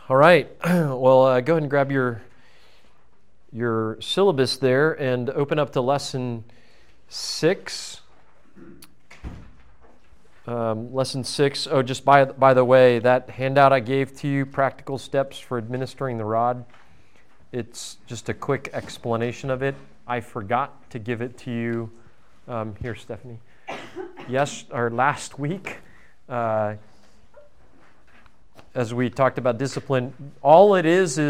All right. Well, go ahead and grab your syllabus there and open up to lesson 6. Lesson 6. Oh, just by the way, that handout I gave to you, Practical Steps for Administering the Rod, it's just a quick explanation of it. I forgot to give it to you. Here, Stephanie. Last week. As we talked about discipline, all it is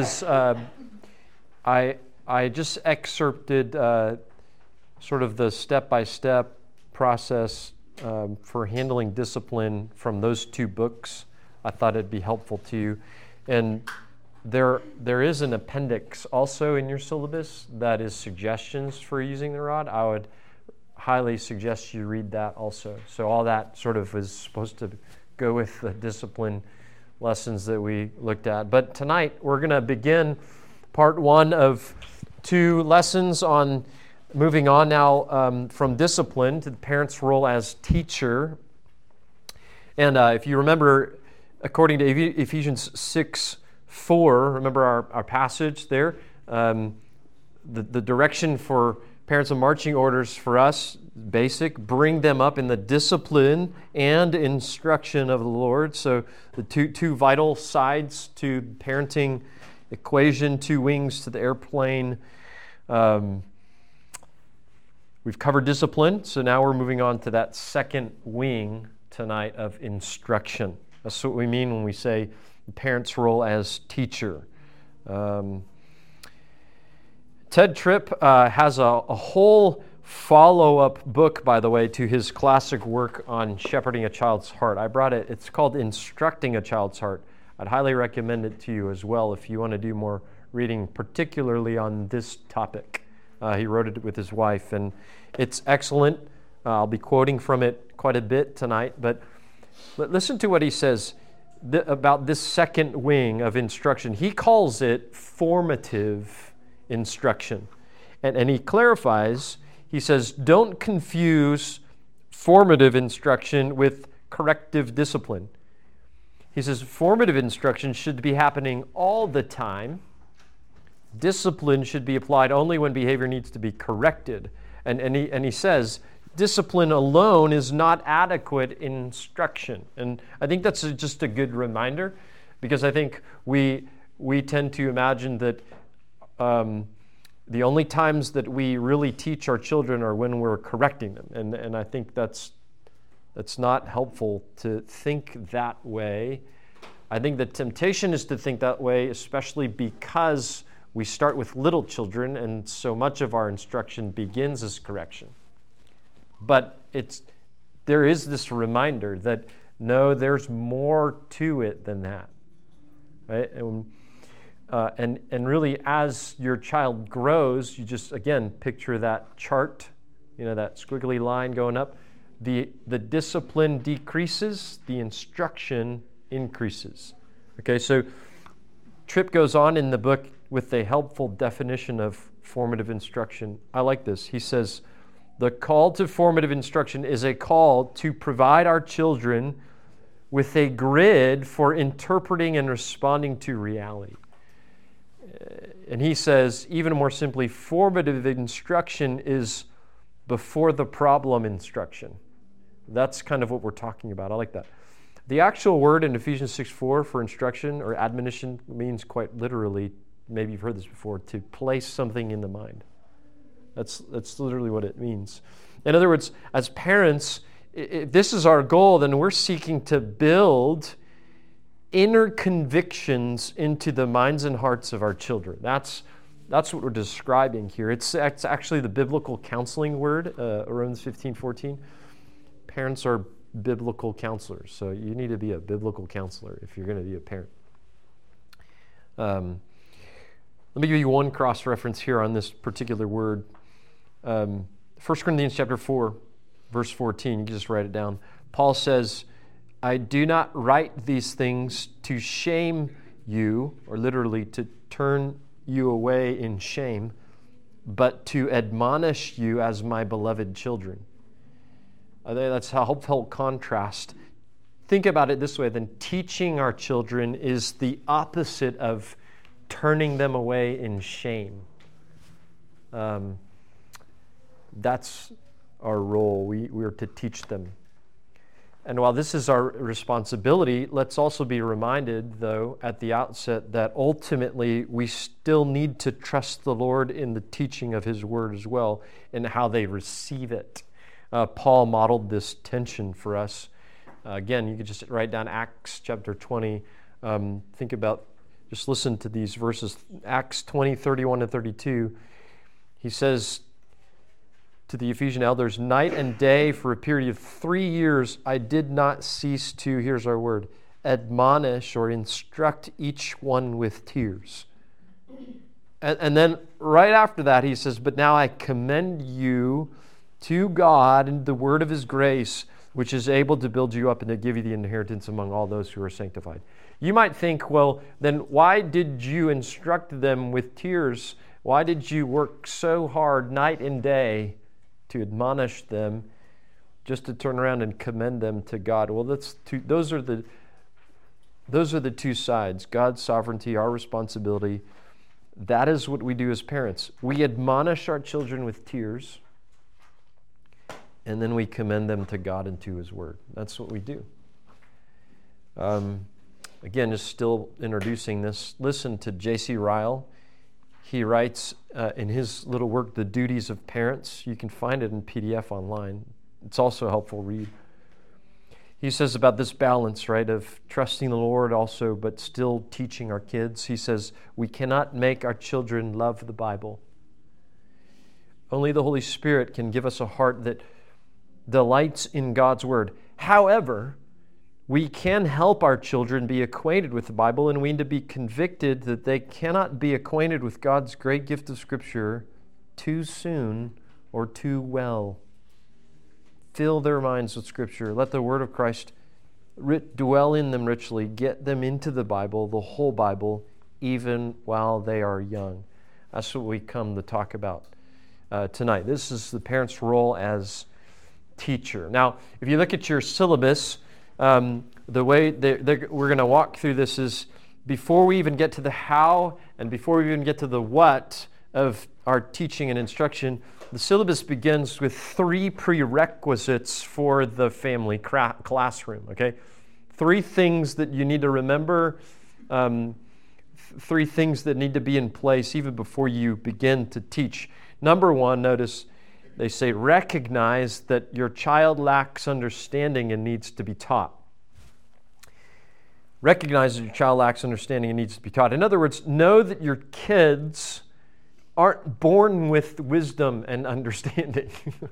I just excerpted sort of the step-by-step process for handling discipline from those 2 books. I thought it'd be helpful to you. And there is an appendix also in your syllabus that is suggestions for using the rod. I would highly suggest you read that also. So all that sort of is supposed to go with the discipline lessons that we looked at. But tonight we're going to begin part 1 of 2 lessons on moving on now from discipline to the parent's role as teacher. And if you remember, according to Ephesians 6:4, remember our passage there, the direction for parents and marching orders for us, basic, bring them up in the discipline and instruction of the Lord. So the two vital sides to parenting equation, 2 wings to the airplane. We've covered discipline, so now we're moving on to that second wing tonight of instruction. That's what we mean when we say the parent's role as teacher. Ted Tripp has a whole follow-up book, by the way, to his classic work on shepherding a child's heart. I brought it. It's called Instructing a Child's Heart. I'd highly recommend it to you as well if you want to do more reading, particularly on this topic. He wrote it with his wife, and it's excellent. I'll be quoting from it quite a bit tonight, but listen to what he says about this second wing of instruction. He calls it formative instruction. And he clarifies, he says, don't confuse formative instruction with corrective discipline. He says formative instruction should be happening all the time. Discipline should be applied only when behavior needs to be corrected. And he says discipline alone is not adequate instruction. And I think that's just a good reminder, because I think we tend to imagine that the only times that we really teach our children are when we're correcting them. And I think that's not helpful to think that way. I think the temptation is to think that way, especially because we start with little children, and so much of our instruction begins as correction. But there is this reminder that, no, there's more to it than that. Right? And really, as your child grows, you just, again, picture that chart, that squiggly line going up. The discipline decreases, the instruction increases. Okay, so Tripp goes on in the book with a helpful definition of formative instruction. I like this. He says, the call to formative instruction is a call to provide our children with a grid for interpreting and responding to reality. And he says, even more simply, formative instruction is before the problem instruction. That's kind of what we're talking about. I like that. The actual word in Ephesians 6:4 for instruction or admonition means quite literally, maybe you've heard this before, to place something in the mind. That's literally what it means. In other words, as parents, if this is our goal, then we're seeking to build inner convictions into the minds and hearts of our children. That's what we're describing here. It's actually the biblical counseling word, Romans 15:14. Parents are biblical counselors, so you need to be a biblical counselor if you're going to be a parent. Let me give you one cross-reference here on this particular word. 1 Corinthians chapter 4, verse 14. You can just write it down. Paul says, I do not write these things to shame you, or literally to turn you away in shame, but to admonish you as my beloved children. That's a helpful contrast. think about it this way, then teaching our children is the opposite of turning them away in shame. That's our role. We are to teach them. And while this is our responsibility, let's also be reminded, though, at the outset that ultimately we still need to trust the Lord in the teaching of His Word as well and how they receive it. Paul modeled this tension for us. Again, you could just write down Acts chapter 20. Think about, just listen to these verses. Acts 20, 31 to 32. He says to the Ephesian elders, night and day for a period of 3 years, I did not cease to, here's our word, admonish or instruct each one with tears. And then right after that, he says, but now I commend you to God and the word of His grace, which is able to build you up and to give you the inheritance among all those who are sanctified. You might think, well, then why did you instruct them with tears? Why did you work so hard night and day to admonish them, just to turn around and commend them to God? Well, those are the two sides: God's sovereignty, our responsibility. That is what we do as parents. We admonish our children with tears, and then we commend them to God and to His Word. That's what we do. Again, just still introducing this. Listen to J.C. Ryle. He writes in his little work, The Duties of Parents. You can find it in PDF online. It's also a helpful read. He says about this balance, right, of trusting the Lord also, but still teaching our kids. He says, we cannot make our children love the Bible. Only the Holy Spirit can give us a heart that delights in God's Word. However, we can help our children be acquainted with the Bible, and we need to be convicted that they cannot be acquainted with God's great gift of Scripture too soon or too well. Fill their minds with Scripture. Let the Word of Christ dwell in them richly. Get them into the Bible, the whole Bible, even while they are young. That's what we come to talk about tonight. This is the parent's role as teacher. Now, if you look at your syllabus, the way we're going to walk through this is, before we even get to the how and before we even get to the what of our teaching and instruction, the syllabus begins with 3 prerequisites for the family classroom, okay? 3 things that you need to remember, 3 things that need to be in place even before you begin to teach. Number 1, notice, they say, recognize that your child lacks understanding and needs to be taught. Recognize that your child lacks understanding and needs to be taught. In other words, know that your kids aren't born with wisdom and understanding.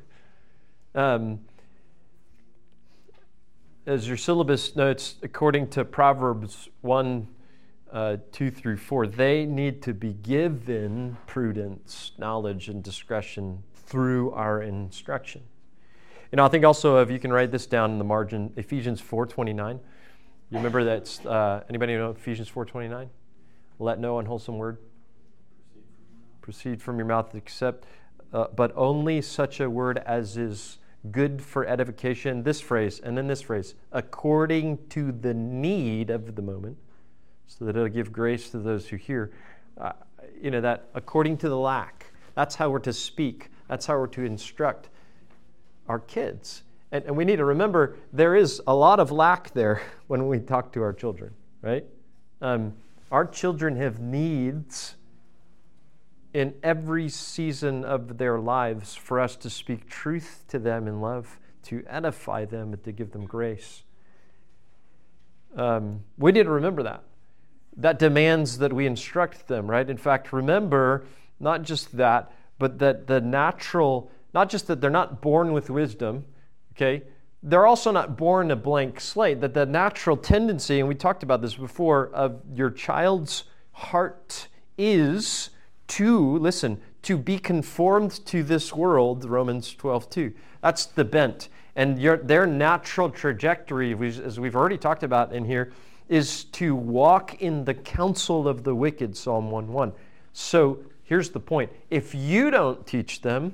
As your syllabus notes, according to Proverbs 1, 2 through 4, they need to be given prudence, knowledge, and discretion through our instruction. And I think also, if you can write this down in the margin, Ephesians 4:29. You remember that's, anybody know Ephesians 4:29? Let no unwholesome word proceed from your mouth except, but only such a word as is good for edification. This phrase, and then this phrase, according to the need of the moment, so that it'll give grace to those who hear. That according to the lack. That's how we're to speak. That's how we're to instruct our kids. And we need to remember there is a lot of lack there when we talk to our children, right? Our children have needs in every season of their lives for us to speak truth to them in love, to edify them, and to give them grace. We need to remember that. That demands that we instruct them, right? In fact, remember not just that, but that the natural, not just that they're not born with wisdom, okay? They're also not born a blank slate, that the natural tendency, and we talked about this before, of your child's heart is to, listen, to be conformed to this world, Romans 12:2. That's the bent. And their natural trajectory, as we've already talked about in here, is to walk in the counsel of the wicked, Psalm 1:1. So here's the point. If you don't teach them,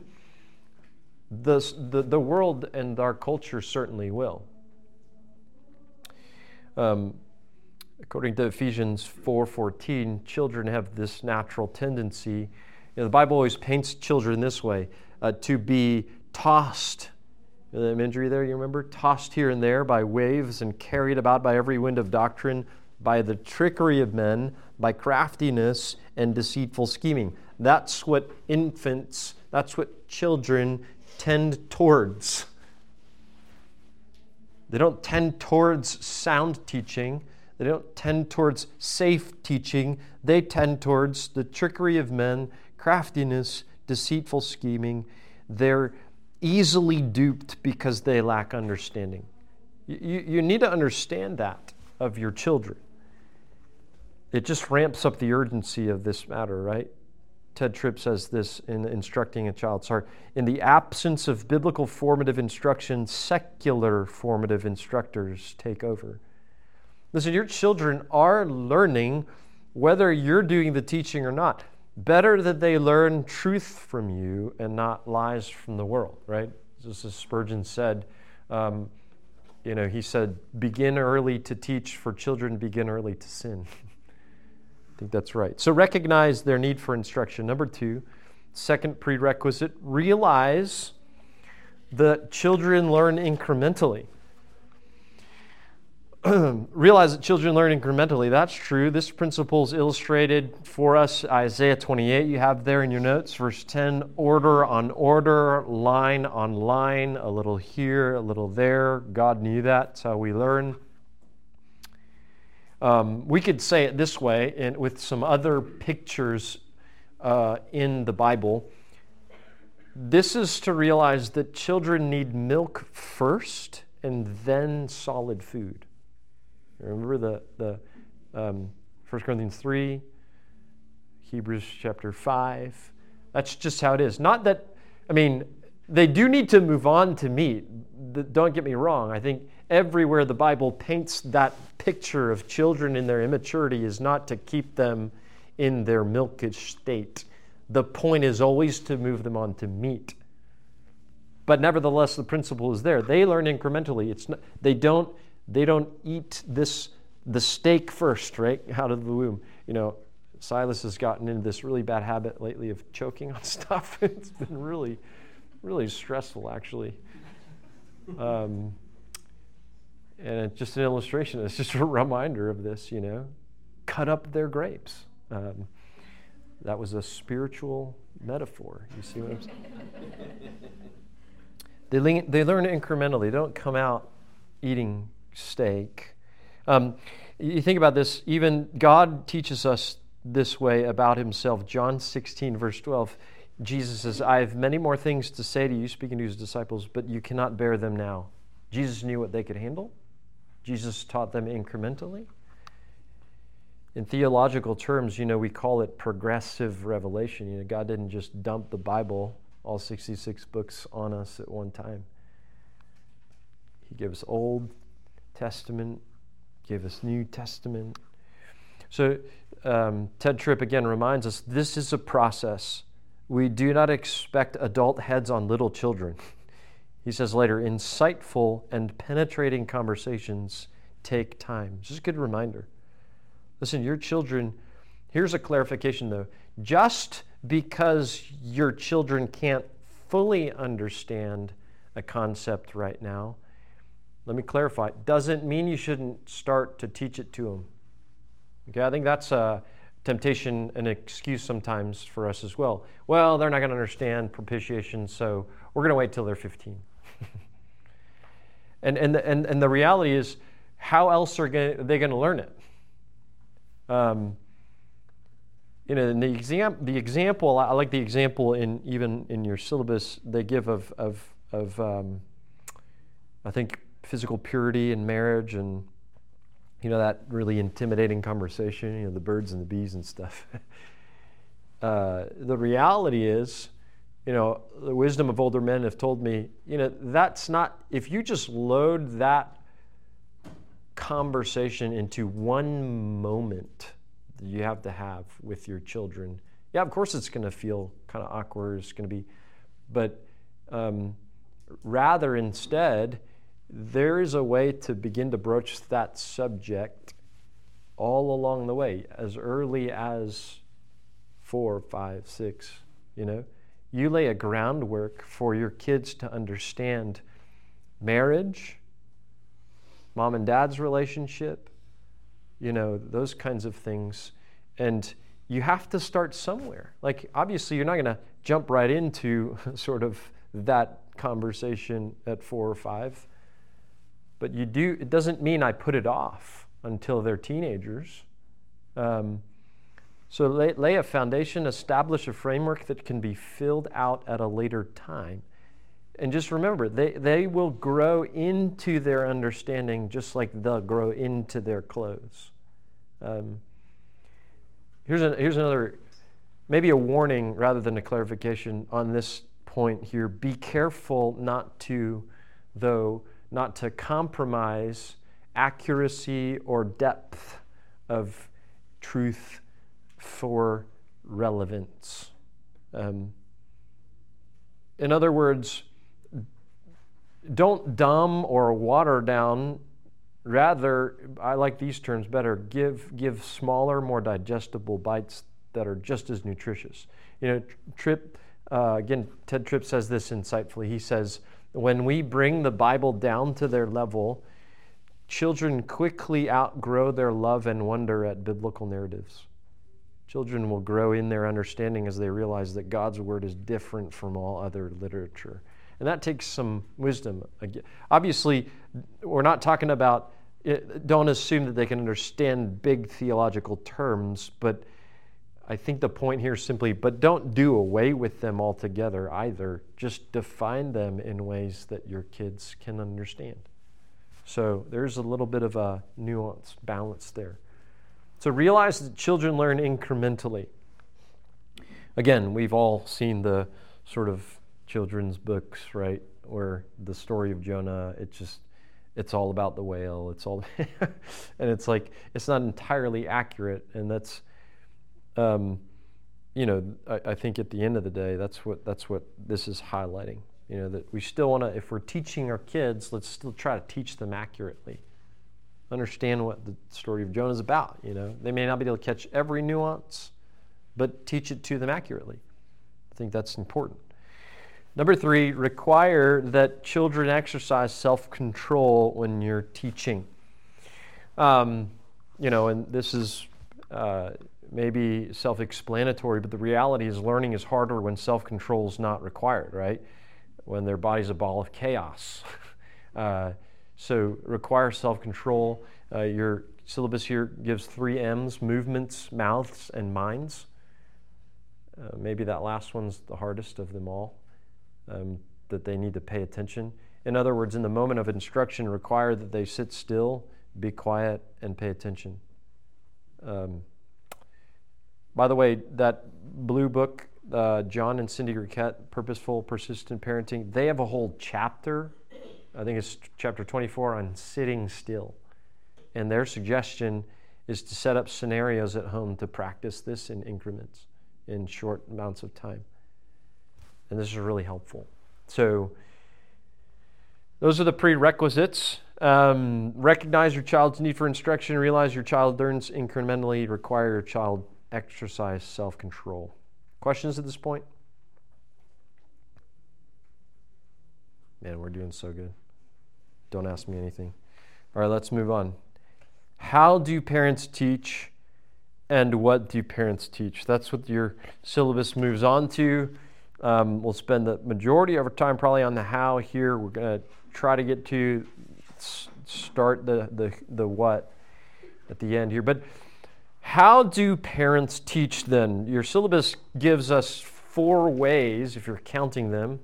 the world and our culture certainly will. According to Ephesians 4:14, children have this natural tendency. The Bible always paints children this way, to be tossed. The imagery there, you remember? Tossed here and there by waves and carried about by every wind of doctrine, by the trickery of men, by craftiness and deceitful scheming. That's what infants, that's what children tend towards. They don't tend towards sound teaching. They don't tend towards safe teaching. They tend towards the trickery of men, craftiness, deceitful scheming. They're easily duped because they lack understanding. You need to understand that of your children. It just ramps up the urgency of this matter, right? Ted Tripp says this in Instructing a Child's Heart. In the absence of biblical formative instruction, secular formative instructors take over. Listen, your children are learning whether you're doing the teaching or not. Better that they learn truth from you and not lies from the world, right? Just as Spurgeon said, he said, begin early to teach, for children begin early to sin. I think that's right. So recognize their need for instruction. Number 2, second prerequisite, realize that children learn incrementally. Realize that children learn incrementally. That's true. This principle is illustrated for us. Isaiah 28, you have there in your notes. Verse 10, order on order, line on line, a little here, a little there. God knew that. That's how we learn. We could say it this way, and with some other pictures in the Bible. This is to realize that children need milk first and then solid food. Remember the 1 Corinthians 3, Hebrews chapter 5. That's just how it is. Not that, they do need to move on to meat. Don't get me wrong. I think everywhere the Bible paints that picture of children in their immaturity is not to keep them in their milkish state. The point is always to move them on to meat. But nevertheless, the principle is there. They learn incrementally. They don't eat the steak first, right, out of the womb. Silas has gotten into this really bad habit lately of choking on stuff. It's been really, really stressful, actually. And it's just an illustration. It's just a reminder of this, Cut up their grapes. That was a spiritual metaphor. You see what I'm saying? They learn incrementally. They don't come out eating steak. You think about this, even God teaches us this way about himself. John 16, verse 12, Jesus says, I have many more things to say to you, speaking to his disciples, but you cannot bear them now. Jesus knew what they could handle. Jesus taught them incrementally. In theological terms, we call it progressive revelation. God didn't just dump the Bible, all 66 books, on us at one time. He gave us Old Testament, gave us New Testament. So Ted Tripp again reminds us this is a process. We do not expect adult heads on little children. He says later, insightful and penetrating conversations take time. Just a good reminder. Listen, your children, here's a clarification though. Just because your children can't fully understand a concept right now, let me clarify, doesn't mean you shouldn't start to teach it to them. Okay, I think that's a temptation, an excuse sometimes for us as well. Well, they're not going to understand propitiation, so we're going to wait till they're 15. and the reality is, how else are they going to learn it? In the example, I like the example even in your syllabus they give of I think physical purity in marriage, and that really intimidating conversation, the birds and the bees and stuff. The reality is, the wisdom of older men have told me, that's not, if you just load that conversation into one moment that you have to have with your children, yeah, of course it's going to feel kind of awkward, it's going to be, but rather instead, there is a way to begin to broach that subject all along the way, as early as 4, 5, 6, You lay a groundwork for your kids to understand marriage, mom and dad's relationship, those kinds of things. And you have to start somewhere. Like, obviously, you're not going to jump right into sort of that conversation at 4 or 5. But you do. It doesn't mean I put it off until they're teenagers. So lay a foundation, establish a framework that can be filled out at a later time. And just remember, they will grow into their understanding just like they'll grow into their clothes. Here's another, maybe a warning rather than a clarification on this point here. Be careful not to compromise accuracy or depth of truth for relevance. In other words, don't dumb or water down. Rather, I like these terms better, give smaller, more digestible bites that are just as nutritious. Tripp, again, Ted Tripp says this insightfully. He says, when we bring the Bible down to their level, children quickly outgrow their love and wonder at biblical narratives. Children will grow in their understanding as they realize that God's word is different from all other literature. And that takes some wisdom. Obviously, we're not talking about, don't assume that they can understand big theological terms, but I think the point here is simply, but don't do away with them altogether either. Just define them in ways that your kids can understand. So there's a little bit of a nuance, balance there. So realize that children learn incrementally. Again, we've all seen the sort of children's books, right, where the story of Jonah, it's all about the whale. It's all, and it's like, it's not entirely accurate. And that's, I think at the end of the day, that's what this is highlighting. That we still want to, if we're teaching our kids, let's still try to teach them accurately. Understand what the story of Jonah is about. They may not be able to catch every nuance, but teach it to them accurately. I think that's important. Number 3, require that children exercise self-control when you're teaching. And this is maybe self-explanatory, but the reality is learning is harder when self-control is not required, right? When their body's a ball of chaos. So require self-control. Your syllabus here gives 3 M's: movements, mouths, and minds. Maybe that last one's the hardest of them all, that they need to pay attention. In other words, in the moment of instruction, require that they sit still, be quiet, and pay attention. By the way, that blue book, John and Cindy Riquette, Purposeful, Persistent Parenting, they have a whole chapter, I think it's chapter 24, on sitting still. And their suggestion is to set up scenarios at home to practice this in increments, in short amounts of time. And this is really helpful. So those are the prerequisites. Recognize your child's need for instruction. Realize your child learns incrementally. Require your child exercise self-control. Questions at this point? Man, we're doing so good. Don't ask me anything. All right, let's move on. How do parents teach, and what do parents teach? That's what your syllabus moves on to. We'll spend the majority of our time probably on the how here. We're going to try to get to start the what at the end here. But how do parents teach then? Your syllabus gives us 4 ways, if you're counting them,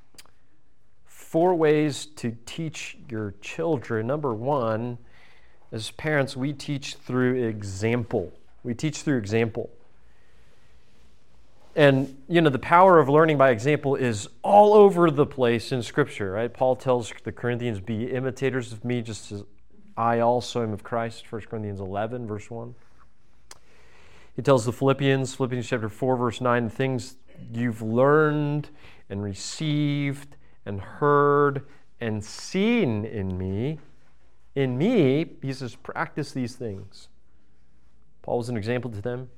4 ways to teach your children. Number 1, as parents, we teach through example. We teach through example. And, the power of learning by example is all over the place in Scripture, right? Paul tells the Corinthians, be imitators of me just as I also am of Christ, 1 Corinthians 11, verse 1. He tells the Philippians chapter 4, verse 9, things you've learned and received and heard and seen in me, he says, practice these things. Paul was an example to them.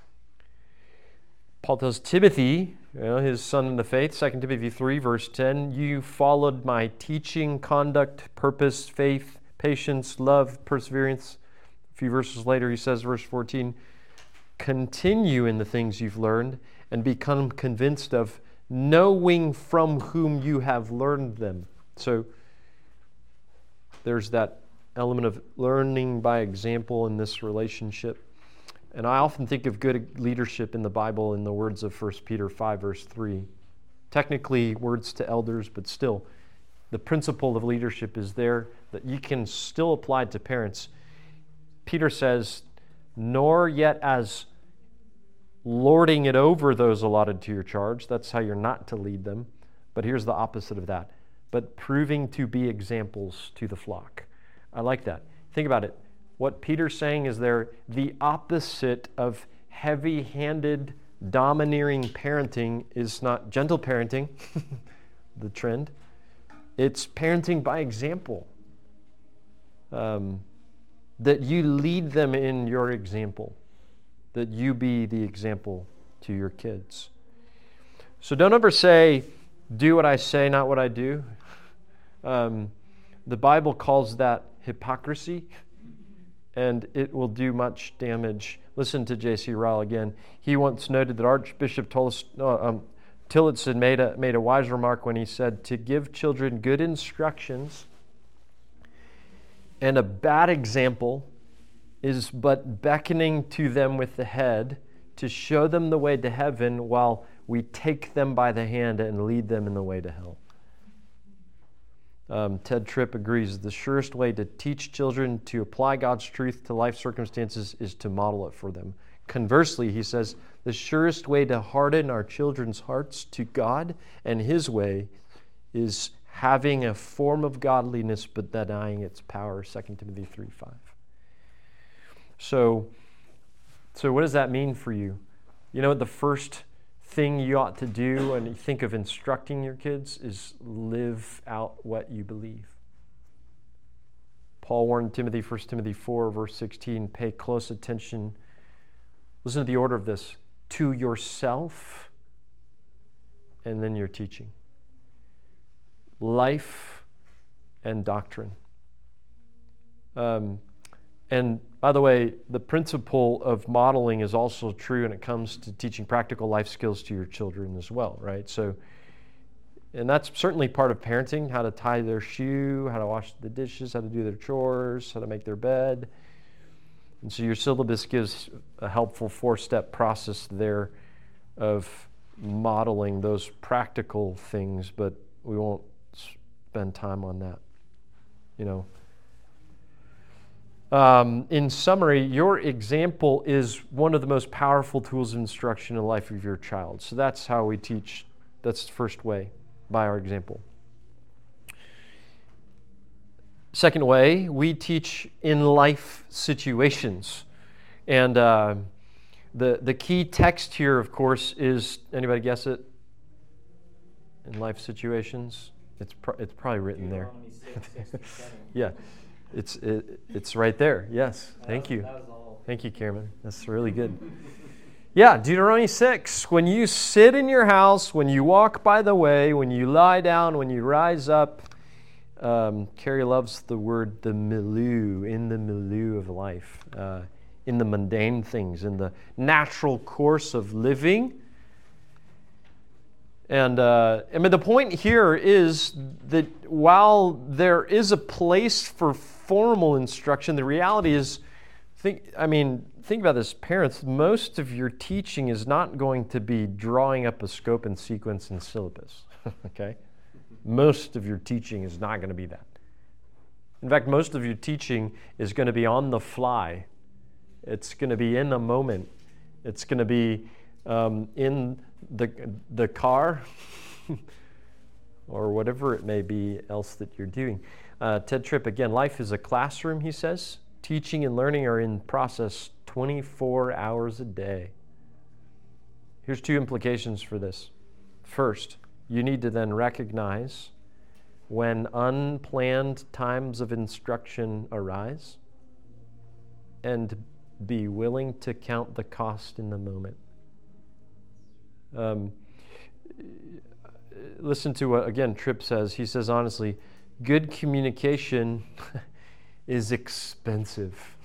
Paul tells Timothy, his son in the faith, 2 Timothy 3, verse 10, you followed my teaching, conduct, purpose, faith, patience, love, perseverance. A few verses later, he says, verse 14, continue in the things you've learned and become convinced of, knowing from whom you have learned them. So there's that element of learning by example in this relationship. And I often think of good leadership in the Bible in the words of 1 Peter 5, verse 3. Technically, words to elders, but still, the principle of leadership is there that you can still apply to parents. Peter says, nor yet as lording it over those allotted to your charge. That's how you're not to lead them. But here's the opposite of that. But proving to be examples to the flock. I like that. Think about it. What Peter's saying is they're the opposite of heavy-handed, domineering parenting is not gentle parenting, the trend. It's parenting by example. That you lead them in your example. That you be the example to your kids. So don't ever say, do what I say, not what I do. The Bible calls that hypocrisy. And it will do much damage. Listen to J.C. Ryle again. He once noted that Archbishop Tillotson made a wise remark when he said, to give children good instructions and a bad example is but beckoning to them with the head to show them the way to heaven while we take them by the hand and lead them in the way to hell. Ted Tripp agrees the surest way to teach children to apply God's truth to life circumstances is to model it for them. Conversely, he says, the surest way to harden our children's hearts to God and His way is having a form of godliness but denying its power, 2 Timothy 3:5. So what does that mean for you? You know what the first thing you ought to do when you think of instructing your kids is live out what you believe. Paul warned Timothy, 1 Timothy 4, verse 16, pay close attention. Listen to the order of this. To yourself and then your teaching. Life and doctrine. And by the way, the principle of modeling is also true when it comes to teaching practical life skills to your children as well, right? So, and that's certainly part of parenting, how to tie their shoe, how to wash the dishes, how to do their chores, how to make their bed. And so your syllabus gives a helpful 4-step process there of modeling those practical things, but we won't spend time on that, In summary, your example is one of the most powerful tools of instruction in the life of your child. So that's how we teach. That's the first way, by our example. Second way, we teach in life situations. And the key text here, of course, is, anybody guess it? In life situations? It's probably written there. Yeah. It's right there. Yes. Thank you. Thank you, Karen. That's really good. Yeah, Deuteronomy 6. When you sit in your house, when you walk by the way, when you lie down, when you rise up. Carrie loves the word the milieu, in the milieu of life, in the mundane things, in the natural course of living. And the point here is that while there is a place for formal instruction, the reality is, think about this, parents, most of your teaching is not going to be drawing up a scope and sequence and syllabus, okay? Most of your teaching is not going to be that. In fact, most of your teaching is going to be on the fly. It's going to be in the moment. It's going to be in the car or whatever it may be else that you're doing. Ted Tripp, again, life is a classroom, he says. Teaching and learning are in process 24 hours a day. Here's 2 implications for this. First, you need to then recognize when unplanned times of instruction arise, and be willing to count the cost in the moment. Listen to what, again, Tripp says. He says, honestly, good communication is expensive.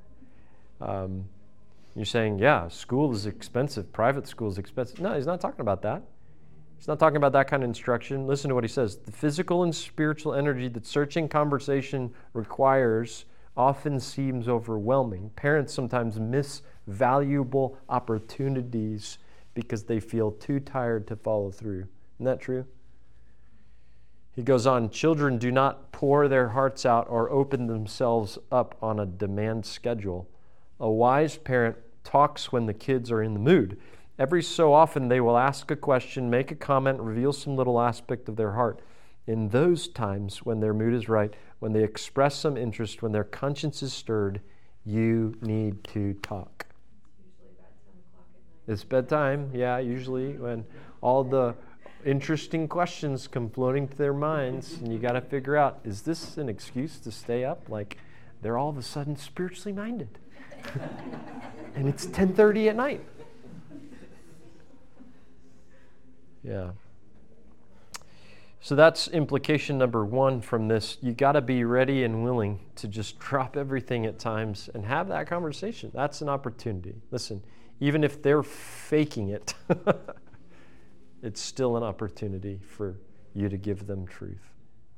You're saying, yeah, school is expensive, private school is expensive. No, he's not talking about that. He's not talking about that kind of instruction. Listen to what he says. The physical and spiritual energy that searching conversation requires often seems overwhelming. Parents sometimes miss valuable opportunities because they feel too tired to follow through. Isn't that true? He goes on, children do not pour their hearts out or open themselves up on a demand schedule. A wise parent talks when the kids are in the mood. Every so often they will ask a question, make a comment, reveal some little aspect of their heart. In those times when their mood is right, when they express some interest, when their conscience is stirred, you need to talk. Usually about 10 o'clock at night. It's bedtime, yeah, usually when all the interesting questions come floating to their minds, and you got to figure out, is this an excuse to stay up? Like they're all of a sudden spiritually minded. And it's 10:30 at night. Yeah. So that's implication number one from this. You got to be ready and willing to just drop everything at times and have that conversation. That's an opportunity. Listen, even if they're faking it, it's still an opportunity for you to give them truth.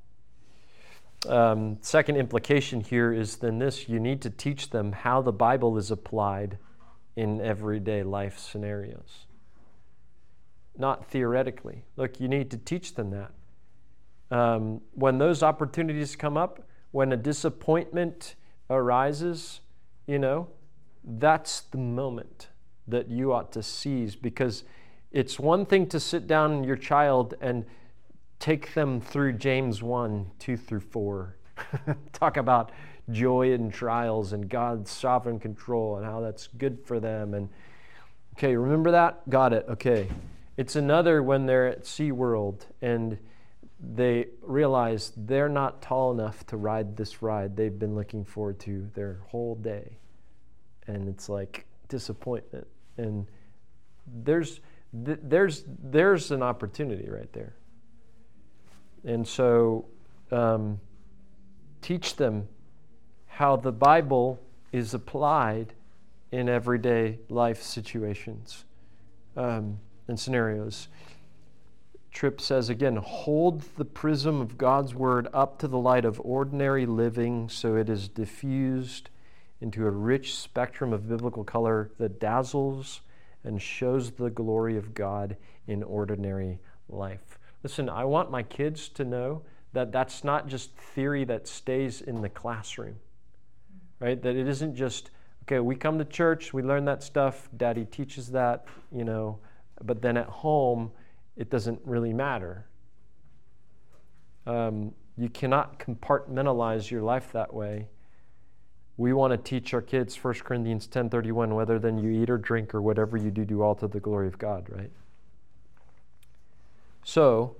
Second implication here is then this: you need to teach them how the Bible is applied in everyday life scenarios. Not theoretically. Look, you need to teach them that. When those opportunities come up, when a disappointment arises, that's the moment that you ought to seize, because it's one thing to sit down with your child and take them through James 1, 2 through 4. Talk about joy in trials and God's sovereign control and how that's good for them. And okay, remember that? Got it. Okay. It's another when they're at SeaWorld and they realize they're not tall enough to ride this ride they've been looking forward to their whole day. And it's like disappointment. And there's an opportunity right there. And so teach them how the Bible is applied in everyday life situations and scenarios. Tripp says again, hold the prism of God's Word up to the light of ordinary living so it is diffused into a rich spectrum of biblical color that dazzles and shows the glory of God in ordinary life. Listen, I want my kids to know that that's not just theory that stays in the classroom, right? That it isn't just, okay, we come to church, we learn that stuff, Daddy teaches that, but then at home, it doesn't really matter. You cannot compartmentalize your life that way. We want to teach our kids 1 Corinthians 10:31, whether then you eat or drink or whatever you do all to the glory of God, right? So,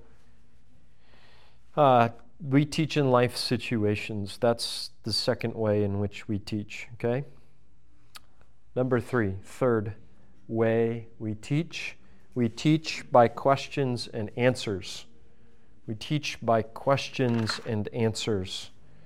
we teach in life situations. That's the second way in which we teach, okay? Number 3, third way we teach by questions and answers. We teach by questions and answers.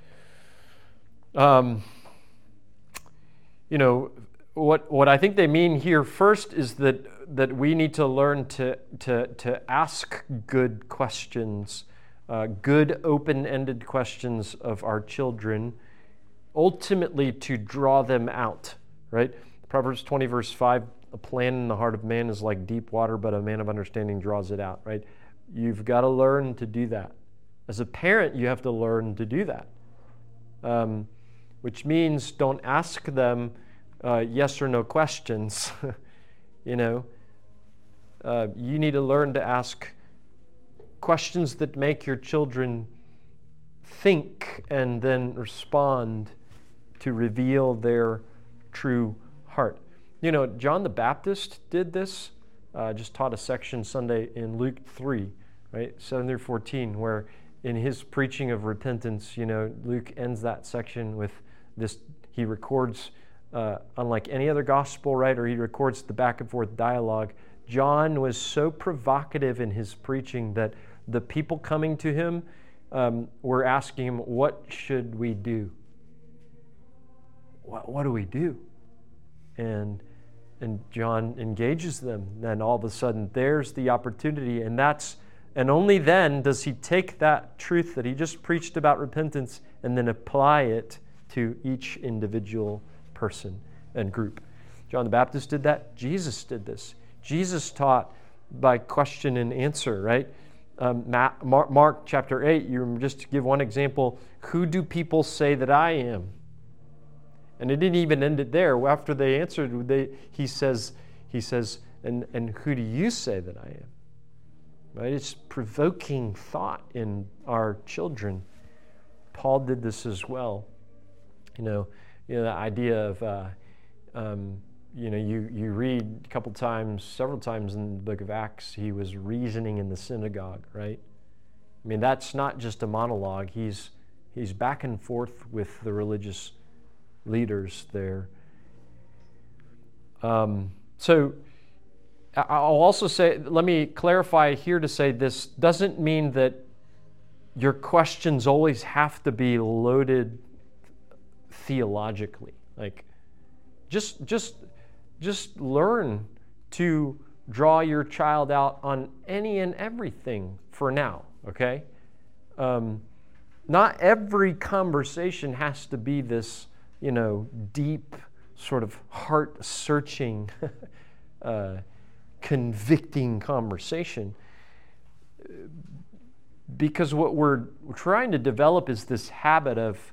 What I think they mean here first is that we need to learn to ask good questions, good open-ended questions of our children, ultimately to draw them out, right? Proverbs 20 verse 5, a plan in the heart of man is like deep water, but a man of understanding draws it out, right? You've got to learn to do that. As a parent, you have to learn to do that, which means don't ask them yes or no questions. You need to learn to ask questions that make your children think and then respond to reveal their true heart. John the Baptist did this, just taught a section Sunday in Luke 3, right, 7 through 14, where in his preaching of repentance, Luke ends that section with this. He records, unlike any other gospel writer, he records the back and forth dialogue. John was so provocative in his preaching that the people coming to him were asking him, what should we do? What do we do? And John engages them. Then all of a sudden, there's the opportunity. And only then does he take that truth that he just preached about repentance and then apply it to each individual person and group. John the Baptist did that. Jesus did this. Jesus taught by question and answer, right? Mark chapter 8, just to give one example, who do people say that I am? And it didn't even end it there. After they answered, he says, and who do you say that I am? Right? It's provoking thought in our children. Paul did this as well. The idea of, you read a couple times, several times in the book of Acts, he was reasoning in the synagogue, right? I mean, that's not just a monologue. He's back and forth with the religious leaders there. So I'll also say, let me clarify here to say this doesn't mean that your questions always have to be loaded theologically. Like, just learn to draw your child out on any and everything for now, okay? Not every conversation has to be this, deep, sort of heart-searching, convicting conversation. Because what we're trying to develop is this habit of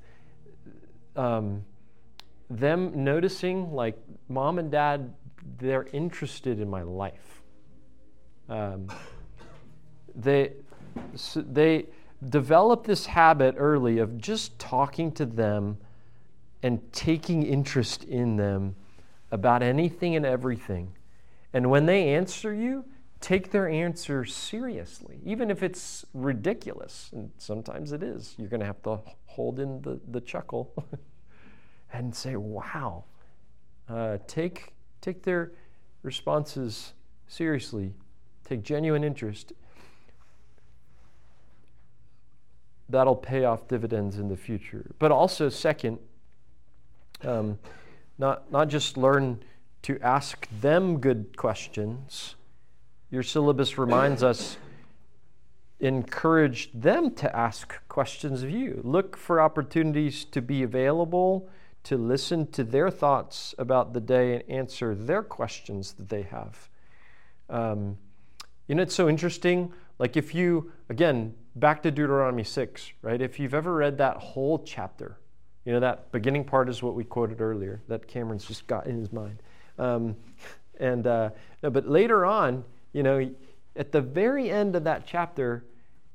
them noticing, like, Mom and Dad, they're interested in my life. They develop this habit early of just talking to them and taking interest in them about anything and everything. And when they answer you, take their answer seriously, even if it's ridiculous. And sometimes it is. You're going to have to hold in the chuckle and say, wow. Take their responses seriously. Take genuine interest. That'll pay off dividends in the future. But also, second, not just learn to ask them good questions. Your syllabus reminds us, encourage them to ask questions of you. Look for opportunities to be available, to listen to their thoughts about the day and answer their questions that they have. It's so interesting. Like, if you, again, back to Deuteronomy 6, right? If you've ever read that whole chapter, that beginning part is what we quoted earlier, that Cameron's just got in his mind. But later on, at the very end of that chapter,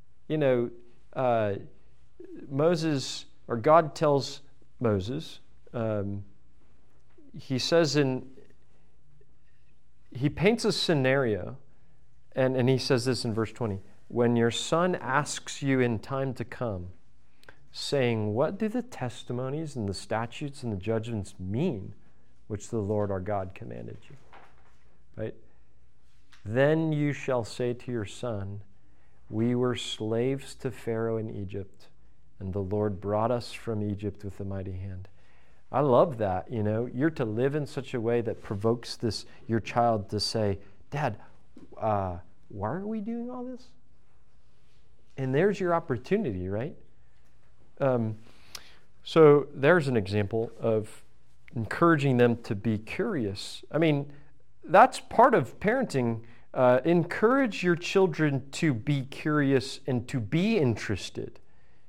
Moses, or God tells Moses, he says he paints a scenario, and he says this in verse 20, when your son asks you in time to come, saying, what do the testimonies and the statutes and the judgments mean, which the Lord our God commanded you? Right? Then you shall say to your son, we were slaves to Pharaoh in Egypt, and the Lord brought us from Egypt with a mighty hand. I love that, You're to live in such a way that provokes your child to say, Dad, why are we doing all this? And there's your opportunity, right? So there's an example of encouraging them to be curious. I mean, that's part of parenting. Encourage your children to be curious and to be interested.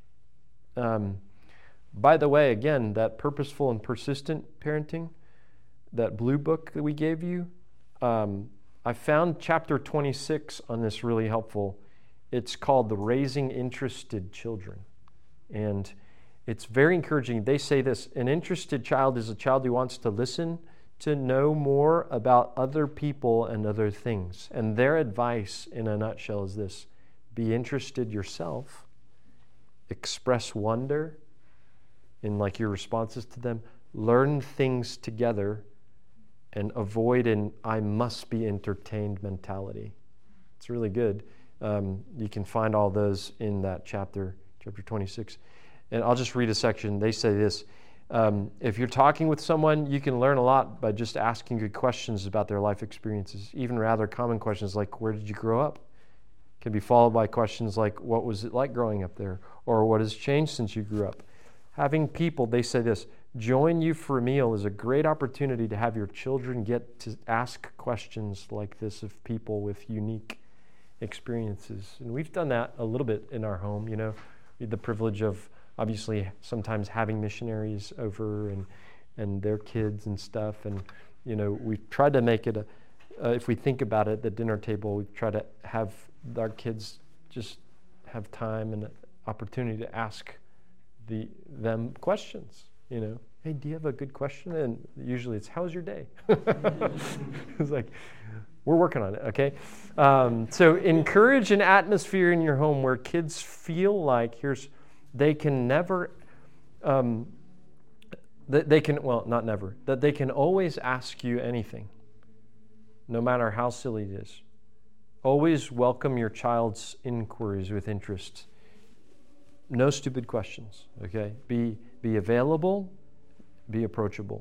By the way, again, that purposeful and persistent parenting, that blue book that we gave you, I found chapter 26 on this really helpful. It's called The Raising Interested Children. And it's very encouraging. They say this, an interested child is a child who wants to listen, to know more about other people and other things. And their advice, in a nutshell, is this: be interested yourself express wonder in like your responses to them, learn things together, and avoid an I must be entertained mentality. It's really good. You can find all those in that chapter 26. And I'll just read a section. They say this. If you're talking with someone, you can learn a lot by just asking good questions about their life experiences, even rather common questions like, where did you grow up? Can be followed by questions like, what was it like growing up there? Or what has changed since you grew up? Having people, they say this, join you for a meal is a great opportunity to have your children get to ask questions like this of people with unique experiences. And we've done that a little bit in our home, We had the privilege of obviously sometimes having missionaries over and their kids and stuff. And, we've tried to make it if we think about it, the dinner table, we try to have our kids just have time and opportunity to ask them questions, Hey, do you have a good question? And usually it's, how's your day? It's like, we're working on it, okay? So encourage an atmosphere in your home where kids feel like they can always ask you anything, no matter how silly it is. Always welcome your child's inquiries with interest. No stupid questions, okay? Be available, be approachable.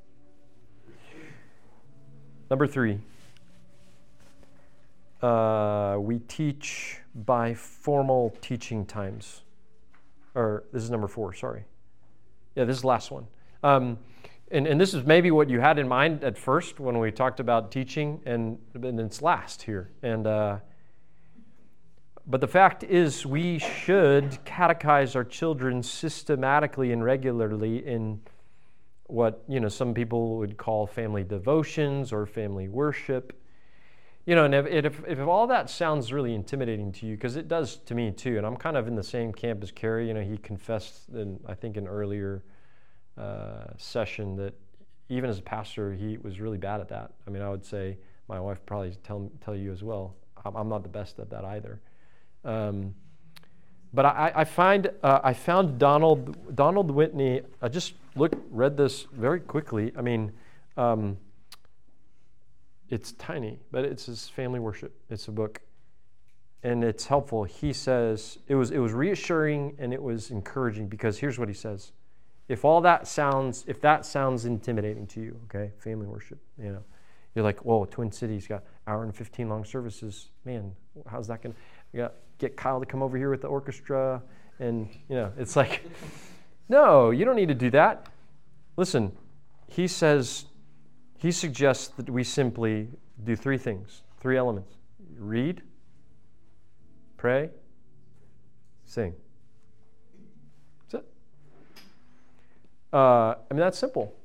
Number 3, we teach by formal teaching times. Or this is number 4, sorry. Yeah, this is the last one. And this is maybe what you had in mind at first when we talked about teaching, and it's last here. But the fact is, we should catechize our children systematically and regularly in what some people would call family devotions or family worship. And if all that sounds really intimidating to you, because it does to me too, and I'm kind of in the same camp as Kerry. He confessed in, I think, an earlier session that even as a pastor, he was really bad at that. I mean, I would say my wife probably tell you as well. I'm not the best at that either. But I found Donald Whitney. I just read this very quickly. I mean, it's tiny, but it's his family worship. It's a book, and it's helpful. He says it was reassuring and it was encouraging, because here's what he says: if that sounds intimidating to you, okay, family worship, you're like, whoa, Twin Cities got 1:15 long services. Man, how's that going to? You got to get Kyle to come over here with the orchestra, and it's like, no, you don't need to do that. Listen, he suggests that we simply do 3 things, 3 elements: read, pray, sing. That's it. That's simple.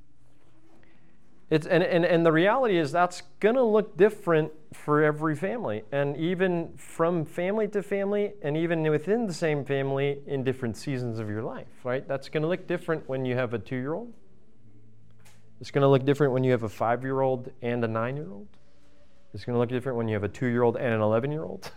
And the reality is that's going to look different for every family, and even from family to family, and even within the same family in different seasons of your life, right? That's going to look different when you have a 2-year-old. It's going to look different when you have a 5-year-old and a 9-year-old. It's going to look different when you have a 2-year-old and an 11-year-old.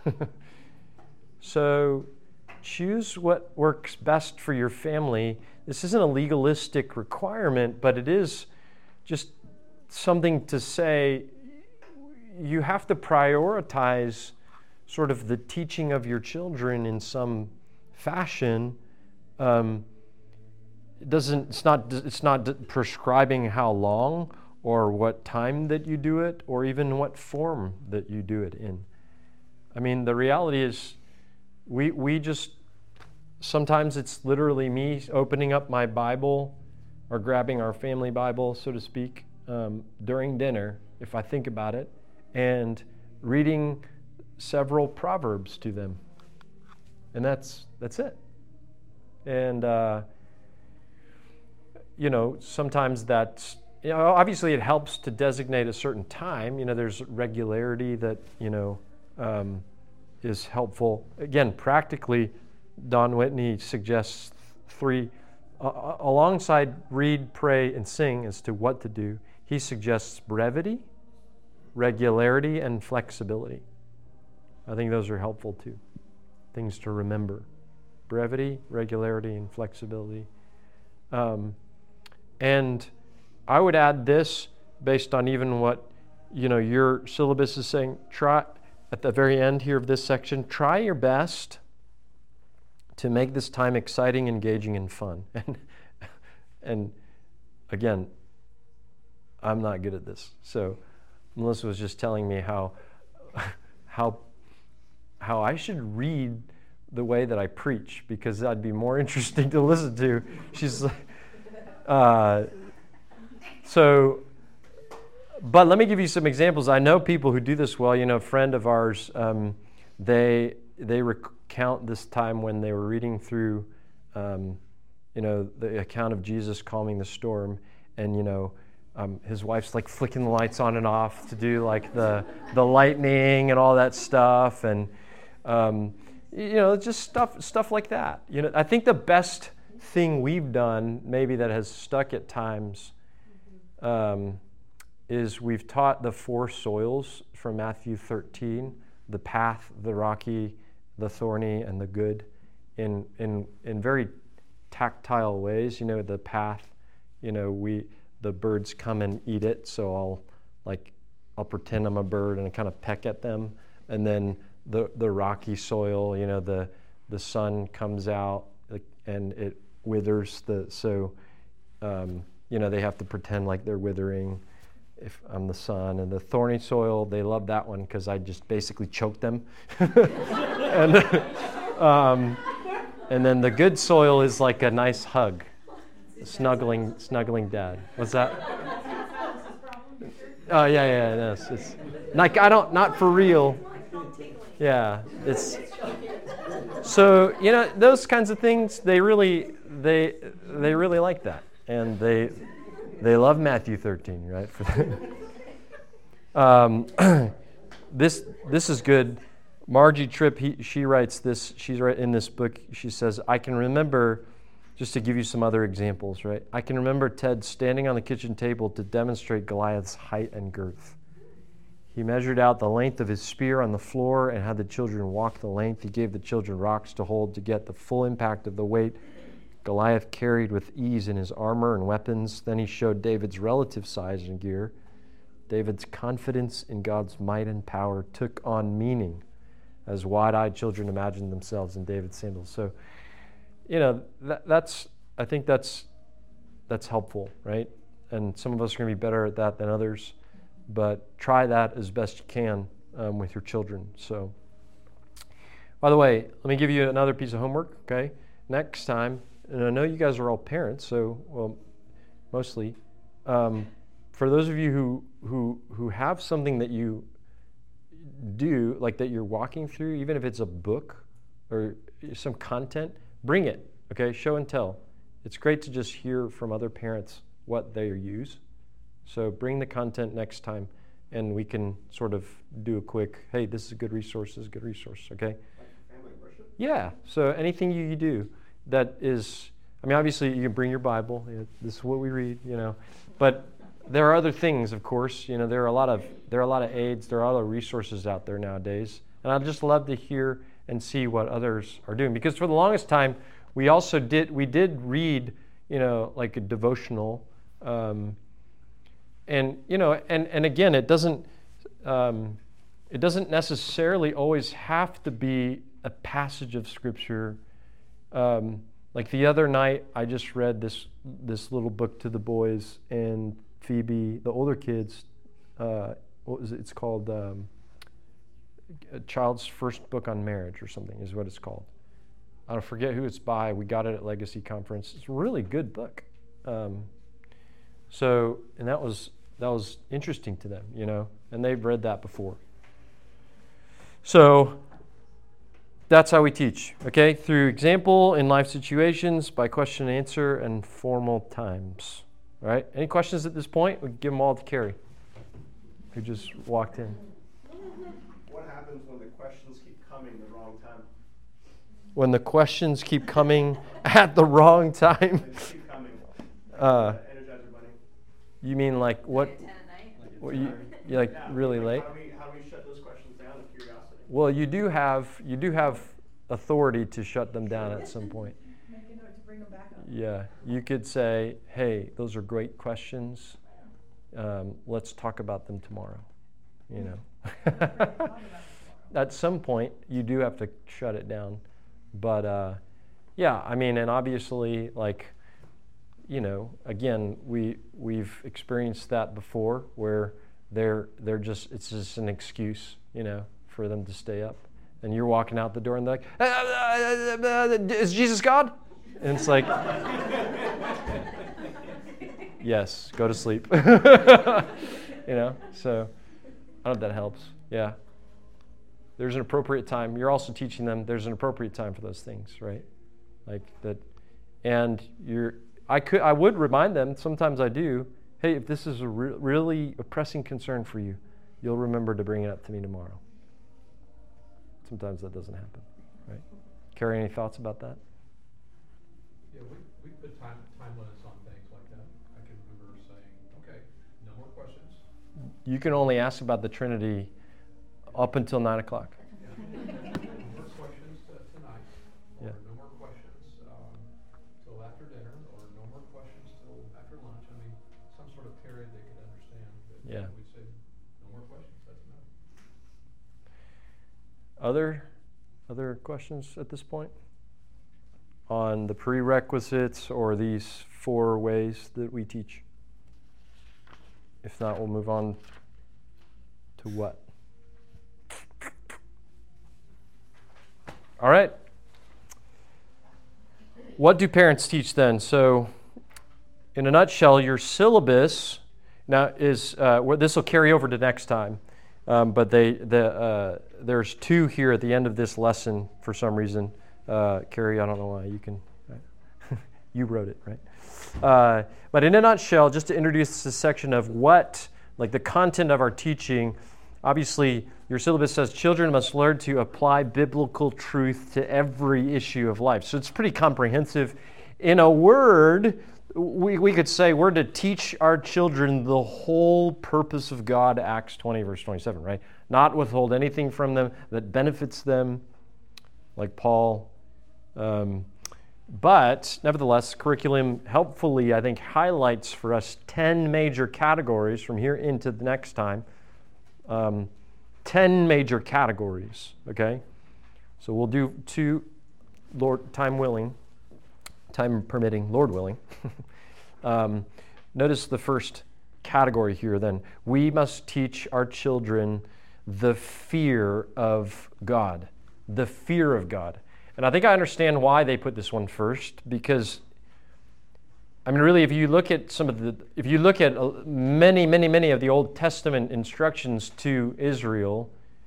So choose what works best for your family. This isn't a legalistic requirement, but it is just something to say you have to prioritize sort of the teaching of your children in some fashion. It's not prescribing how long or what time that you do it, or even what form that you do it in. I mean, the reality is we just, sometimes it's literally me opening up my Bible or grabbing our family Bible, so to speak, during dinner, if I think about it, and reading several Proverbs to them. And that's it. And, sometimes that's, obviously it helps to designate a certain time. There's regularity that, is helpful. Again, practically, Don Whitney suggests 3, alongside read, pray, and sing as to what to do. He suggests brevity, regularity, and flexibility. I think those are helpful too, things to remember. brevity, regularity, and flexibility. And I would add this based on even what your syllabus is saying. Try at the very end here of this section, try your best to make this time exciting, engaging, and fun. And again, I'm not good at this. So Melissa was just telling me how I should read the way that I preach, because that'd be more interesting to listen to. She's like, but let me give you some examples. I know people who do this well. A friend of ours, they recount this time when they were reading through, the account of Jesus calming the storm, and his wife's like flicking the lights on and off to do like the lightning and all that stuff, and just stuff like that. I think the best thing we've done, maybe that has stuck at times, is we've taught the 4 soils from Matthew 13: the path, the rocky, the thorny, and the good, in very tactile ways. The path, the birds come and eat it, so I'll pretend I'm a bird and kind of peck at them. And then the rocky soil, the sun comes out and it withers they have to pretend like they're withering if I'm the sun. And the thorny soil, they love that one because I just basically choke them. And then the good soil is like a nice hug, snuggling dad. What's that? Oh yeah. It's like not for real. Yeah, it's so those kinds of things. They really like that, and they love Matthew 13, right? This is good. Margie Tripp, she writes this. She's right in this book. She says, I can remember, just to give you some other examples, right? I can remember Ted standing on the kitchen table to demonstrate Goliath's height and girth. He measured out the length of his spear on the floor and had the children walk the length. He gave the children rocks to hold to get the full impact of the weight Goliath carried with ease in his armor and weapons. Then he showed David's relative size and gear. David's confidence in God's might and power took on meaning as wide-eyed children imagined themselves in David's sandals. So, I think that's helpful, right? And some of us are going to be better at that than others, but try that as best you can with your children. So, by the way, let me give you another piece of homework, okay? Next time, and I know you guys are all parents, so, mostly, for those of you who have something that you do, like that you're walking through, even if it's a book or some content, bring it, okay? Show and tell. It's great to just hear from other parents what they use. So bring the content next time, and we can sort of do a quick, hey, this is a good resource, this is a good resource, okay? Like family worship? Yeah, so anything you do that is, obviously you can bring your Bible, this is what we read, but there are other things, of course. There are a lot of aids, there are a lot of resources out there nowadays, and I'd just love to hear and see what others are doing. Because for the longest time, we did read, like a devotional, and again, it doesn't necessarily always have to be a passage of Scripture. Like the other night, I just read this little book to the boys, and Phoebe, the older kids, it's called A Child's First Book on Marriage or something is what it's called. I don't forget who it's by. We got it at Legacy Conference. It's a really good book. And that was interesting to them, and they've read that before. So that's how we teach, okay? Through example in life situations, by question and answer, and formal times. All right? Any questions at this point? We can give them all to Carrie, who just walked in. What happens when the questions keep coming the wrong time? When the questions keep coming at the wrong time? They just keep coming. Energizer Bunny. You mean like what? At 10 at night? What you like really late? How do we shut those questions down of curiosity? Well, you do have authority to shut them down at some point. Make a note to bring them back up. Yeah, you could say, hey, those are great questions. Let's talk about them tomorrow. You know, at some point you do have to shut it down, but yeah, I mean, and obviously, like, you know, again, we've experienced that before, where it's just an excuse, you know, for them to stay up, and you're walking out the door and they're like, is Jesus God? And it's like, yes, go to sleep. You know, so I don't know if that helps. Yeah. There's an appropriate time. You're also teaching them there's an appropriate time for those things, right? Like that. And I would remind them, sometimes I do, hey, if this is a really a pressing concern for you, you'll remember to bring it up to me tomorrow. Sometimes that doesn't happen, right? Carrie, any thoughts about that? Yeah, we put time limits on things like that. I can remember saying, okay, no more questions. You can only ask about the Trinity up until 9 o'clock. Yeah. No more questions tonight, or Yeah. no more questions till after dinner, or no more questions till after lunch. I mean, some sort of period they could understand. But Yeah. we'd say, no more questions, that's enough. Other questions at this point on the prerequisites or these 4 ways that we teach? If not, we'll move on to what? All right. What do parents teach then? So, in a nutshell, your syllabus now is this will carry over to next time, but there's 2 here at the end of this lesson for some reason. Carrie, I don't know why. You can, you wrote it, right? But in a nutshell, just to introduce this section of what, like the content of our teaching, obviously your syllabus says children must learn to apply biblical truth to every issue of life. So it's pretty comprehensive. In a word, we could say we're to teach our children the whole purpose of God, Acts 20, verse 27, right? Not withhold anything from them that benefits them, like Paul. But nevertheless, curriculum helpfully, I think, highlights for us 10 major categories from here into the next time. 10 major categories, okay? So we'll do 2, Lord, time permitting, Lord willing. Notice the first category here then. We must teach our children the fear of God. The fear of God. And I think I understand why they put this one first, because, I mean, really, if you look at many of the Old Testament instructions to Israel,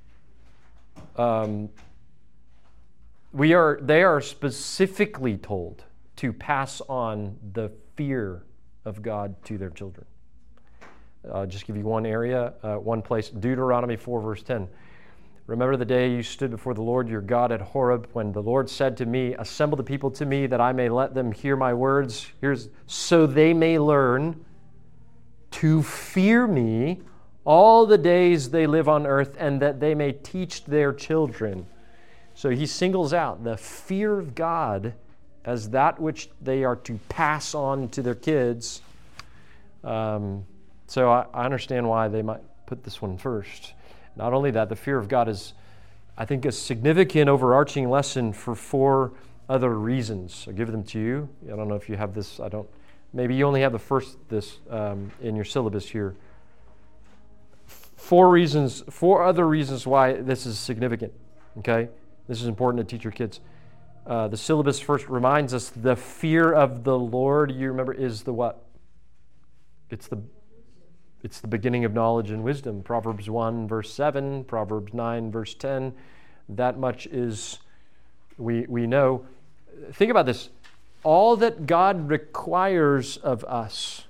they are specifically told to pass on the fear of God to their children. I'll just give you one area, one place, Deuteronomy 4, verse 10. Remember the day you stood before the Lord your God at Horeb, when the Lord said to me, assemble the people to me that I may let them hear my words. So they may learn to fear me all the days they live on earth, and that they may teach their children. So he singles out the fear of God as that which they are to pass on to their kids. So I understand why they might put this one first. Not only that, the fear of God is, I think, a significant overarching lesson for 4 other reasons. I'll give them to you. I don't know if you have this. Maybe you only have the first in your syllabus here. 4 other reasons why this is significant. Okay? This is important to teach your kids. The syllabus first reminds us the fear of the Lord, you remember, is the what? It's the beginning of knowledge and wisdom. Proverbs 1, verse 7, Proverbs 9, verse 10. That much is, we know. Think about this. All that God requires of us,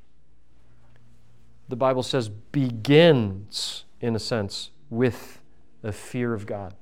the Bible says, begins, in a sense, with the fear of God.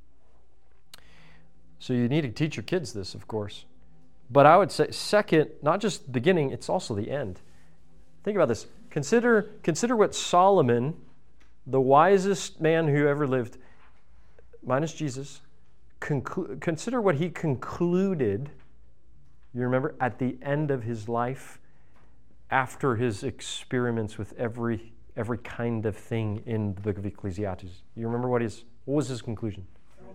So you need to teach your kids this, of course. But I would say, second, not just the beginning, it's also the end. Think about this. Consider what Solomon, the wisest man who ever lived, minus Jesus, consider what he concluded, you remember, at the end of his life, after his experiments with every kind of thing in the book of Ecclesiastes. You remember what was his conclusion?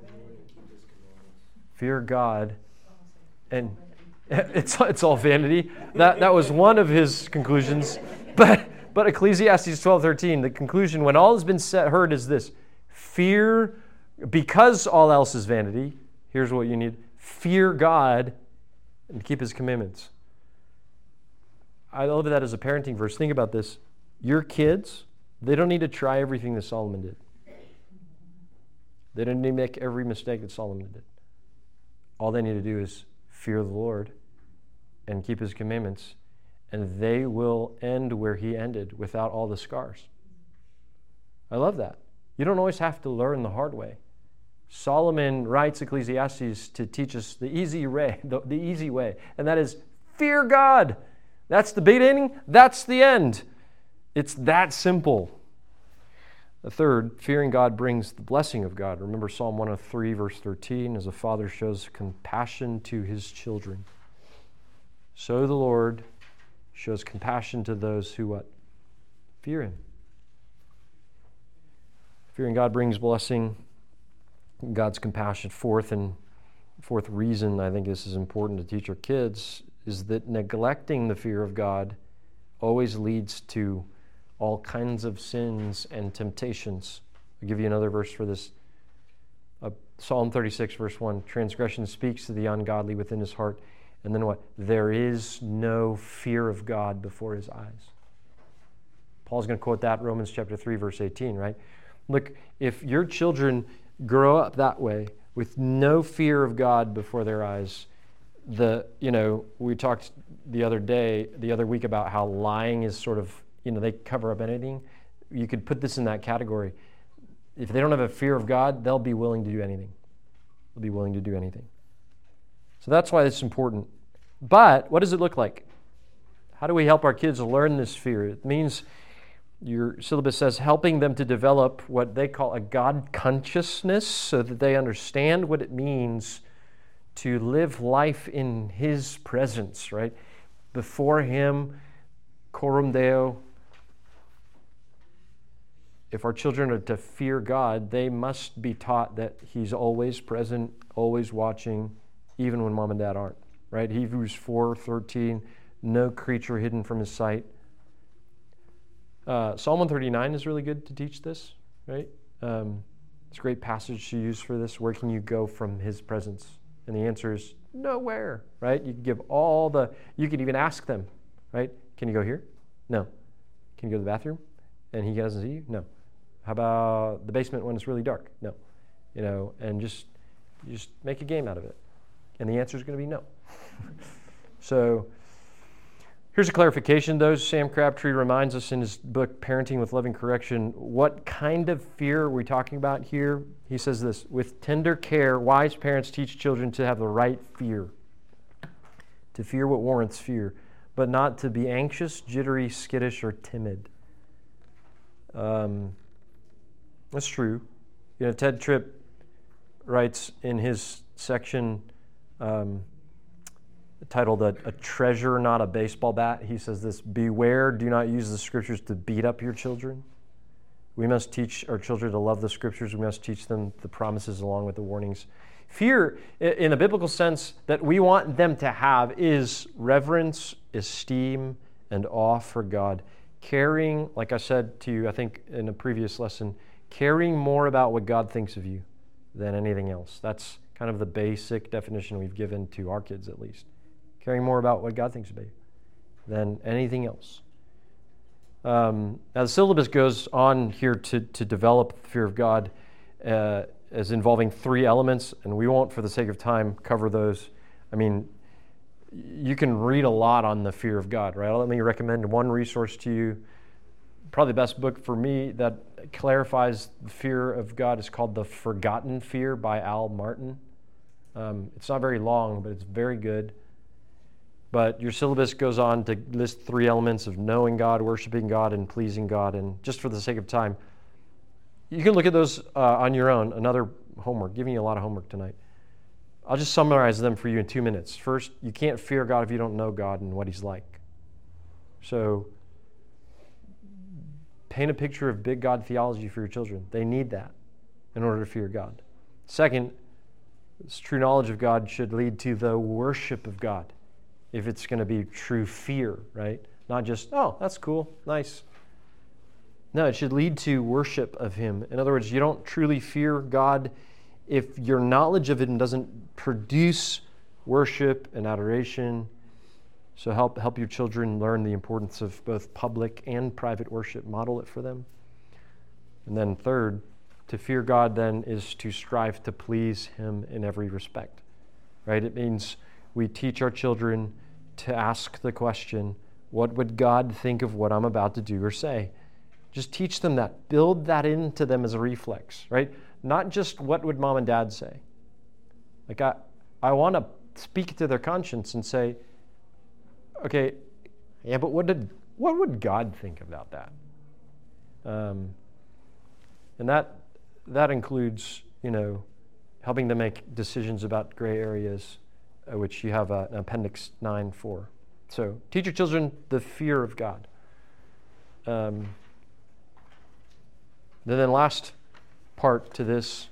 Fear God, and it's all vanity. That was one of his conclusions. But Ecclesiastes 12:13, the conclusion, when all has been heard, is this: fear, because all else is vanity. Here's what you need: fear God and keep His commandments. I love that as a parenting verse. Think about this: your kids, they don't need to try everything that Solomon did. They don't need to make every mistake that Solomon did. All they need to do is fear the Lord and keep His commandments, and they will end where He ended, without all the scars. I love that. You don't always have to learn the hard way. Solomon writes Ecclesiastes to teach us the easy way, the easy way, and that is fear God. That's the beginning, that's the end. It's that simple. The third, fearing God brings the blessing of God. Remember Psalm 103, verse 13, as a father shows compassion to his children, so the Lord shows compassion to those who what? Fear Him. Fearing God brings blessing, God's compassion. Fourth reason I think this is important to teach our kids is that neglecting the fear of God always leads to all kinds of sins and temptations. I'll give you another verse for this. Psalm 36, verse 1, transgression speaks to the ungodly within his heart. And then what? There is no fear of God before his eyes. Paul's going to quote that, Romans chapter 3, verse 18, right? Look, if your children grow up that way, with no fear of God before their eyes, we talked the other week about how lying is sort of, they cover up anything. You could put this in that category. If they don't have a fear of God, they'll be willing to do anything. They'll be willing to do anything. So that's why it's important. But what does it look like? How do we help our kids learn this fear? It means, your syllabus says, helping them to develop what they call a God consciousness, so that they understand what it means to live life in His presence, right? Before Him, coram Deo. If our children are to fear God, they must be taught that He's always present, always watching, even when mom and dad aren't, right? Hebrews 4:13, no creature hidden from His sight. Psalm 139 is really good to teach this, right? It's a great passage to use for this. Where can you go from His presence? And the answer is nowhere, right? You can give you can even ask them, right? Can you go here? No. Can you go to the bathroom? And He doesn't see you? No. How about the basement when it's really dark? No. And just make a game out of it. And the answer is going to be no. So here's a clarification, though. Sam Crabtree reminds us in his book, Parenting with Loving Correction, what kind of fear are we talking about here? He says this: with tender care, wise parents teach children to have the right fear, to fear what warrants fear, but not to be anxious, jittery, skittish, or timid. That's true. Ted Tripp writes in his section titled a treasure, not a baseball bat. He says this: beware, do not use the Scriptures to beat up your children. We must teach our children to love the Scriptures. We must teach them the promises along with the warnings. Fear, in a biblical sense, that we want them to have is reverence, esteem, and awe for God. Caring, like I said to you, I think in a previous lesson, caring more about what God thinks of you than anything else. That's kind of the basic definition we've given to our kids, at least. Caring more about what God thinks about you than anything else. Now the syllabus goes on here to develop the fear of God as involving three elements, and we won't, for the sake of time, cover those. I mean, you can read a lot on the fear of God, right? Let me recommend one resource to you. Probably the best book for me that clarifies the fear of God is called The Forgotten Fear by Al Martin. It's not very long, but it's very good. But your syllabus goes on to list three elements of knowing God, worshiping God, and pleasing God. And just for the sake of time, you can look at those on your own. Another homework, giving you a lot of homework tonight. I'll just summarize them for you in 2 minutes. First, you can't fear God if you don't know God and what He's like. So, paint a picture of big God theology for your children. They need that in order to fear God. Second, this true knowledge of God should lead to the worship of God, if it's going to be true fear, right? Not just, oh, that's cool, nice. No, it should lead to worship of Him. In other words, you don't truly fear God if your knowledge of Him doesn't produce worship and adoration. So help your children learn the importance of both public and private worship. Model it for them. And then third, to fear God then is to strive to please Him in every respect, right? It means we teach our children to ask the question, what would God think of what I'm about to do or say? Just teach them that. Build that into them as a reflex, right? Not just what would mom and dad say. Like I want to speak to their conscience and say, okay, yeah, but what would God think about that? And that includes, helping them make decisions about gray areas, which you have an Appendix 9 for. So teach your children the fear of God. Then last part to this.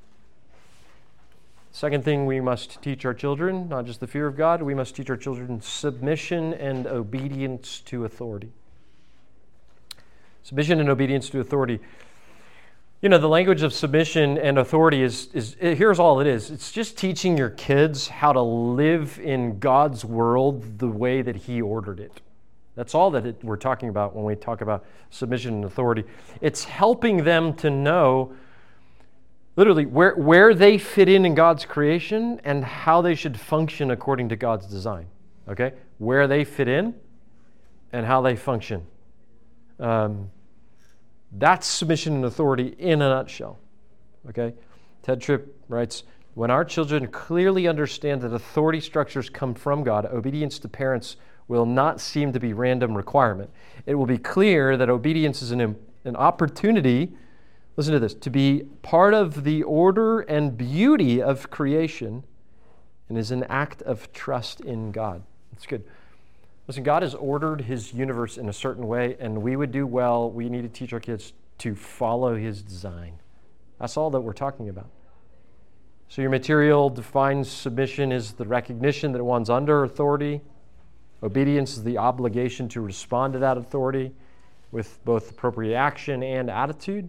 Second thing we must teach our children, not just the fear of God, we must teach our children submission and obedience to authority. Submission and obedience to authority. The language of submission and authority is here's all it is. It's just teaching your kids how to live in God's world the way that He ordered it. That's all that we're talking about when we talk about submission and authority. It's helping them to know literally where they fit in God's creation and how they should function according to God's design. Okay? Where they fit in and how they function. That's submission and authority in a nutshell. Okay? Ted Tripp writes, when our children clearly understand that authority structures come from God, obedience to parents will not seem to be random requirement. It will be clear that obedience is an opportunity, listen to this, to be part of the order and beauty of creation and is an act of trust in God. That's good. Listen, God has ordered His universe in a certain way, and we would do well, we need to teach our kids to follow His design. That's all that we're talking about. So your material defines submission is the recognition that one's under authority. Obedience is the obligation to respond to that authority with both appropriate action and attitude.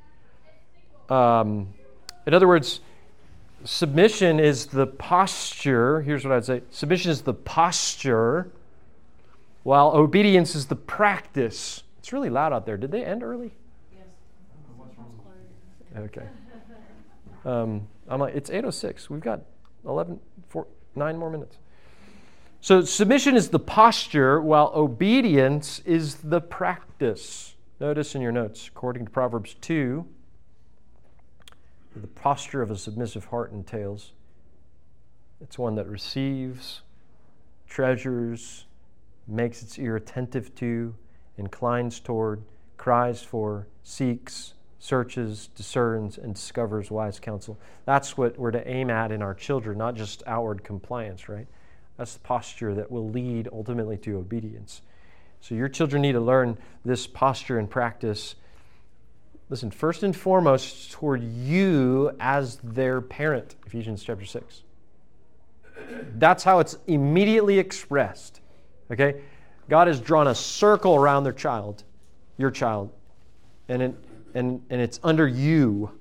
In other words, submission is the posture. Here's what I'd say. Submission is the posture, while obedience is the practice. It's really loud out there. Did they end early? Yes. Okay. I'm like, it's 8:06. We've got 9 more minutes. So submission is the posture, while obedience is the practice. Notice in your notes, according to Proverbs 2, the posture of a submissive heart entails. It's one that receives, treasures, makes its ear attentive to, inclines toward, cries for, seeks, searches, discerns, and discovers wise counsel. That's what we're to aim at in our children, not just outward compliance, right? That's the posture that will lead ultimately to obedience. So your children need to learn this posture and practice. Listen, first and foremost, toward you as their parent, Ephesians chapter 6. That's how it's immediately expressed. Okay? God has drawn a circle around their child, your child, and it's under you.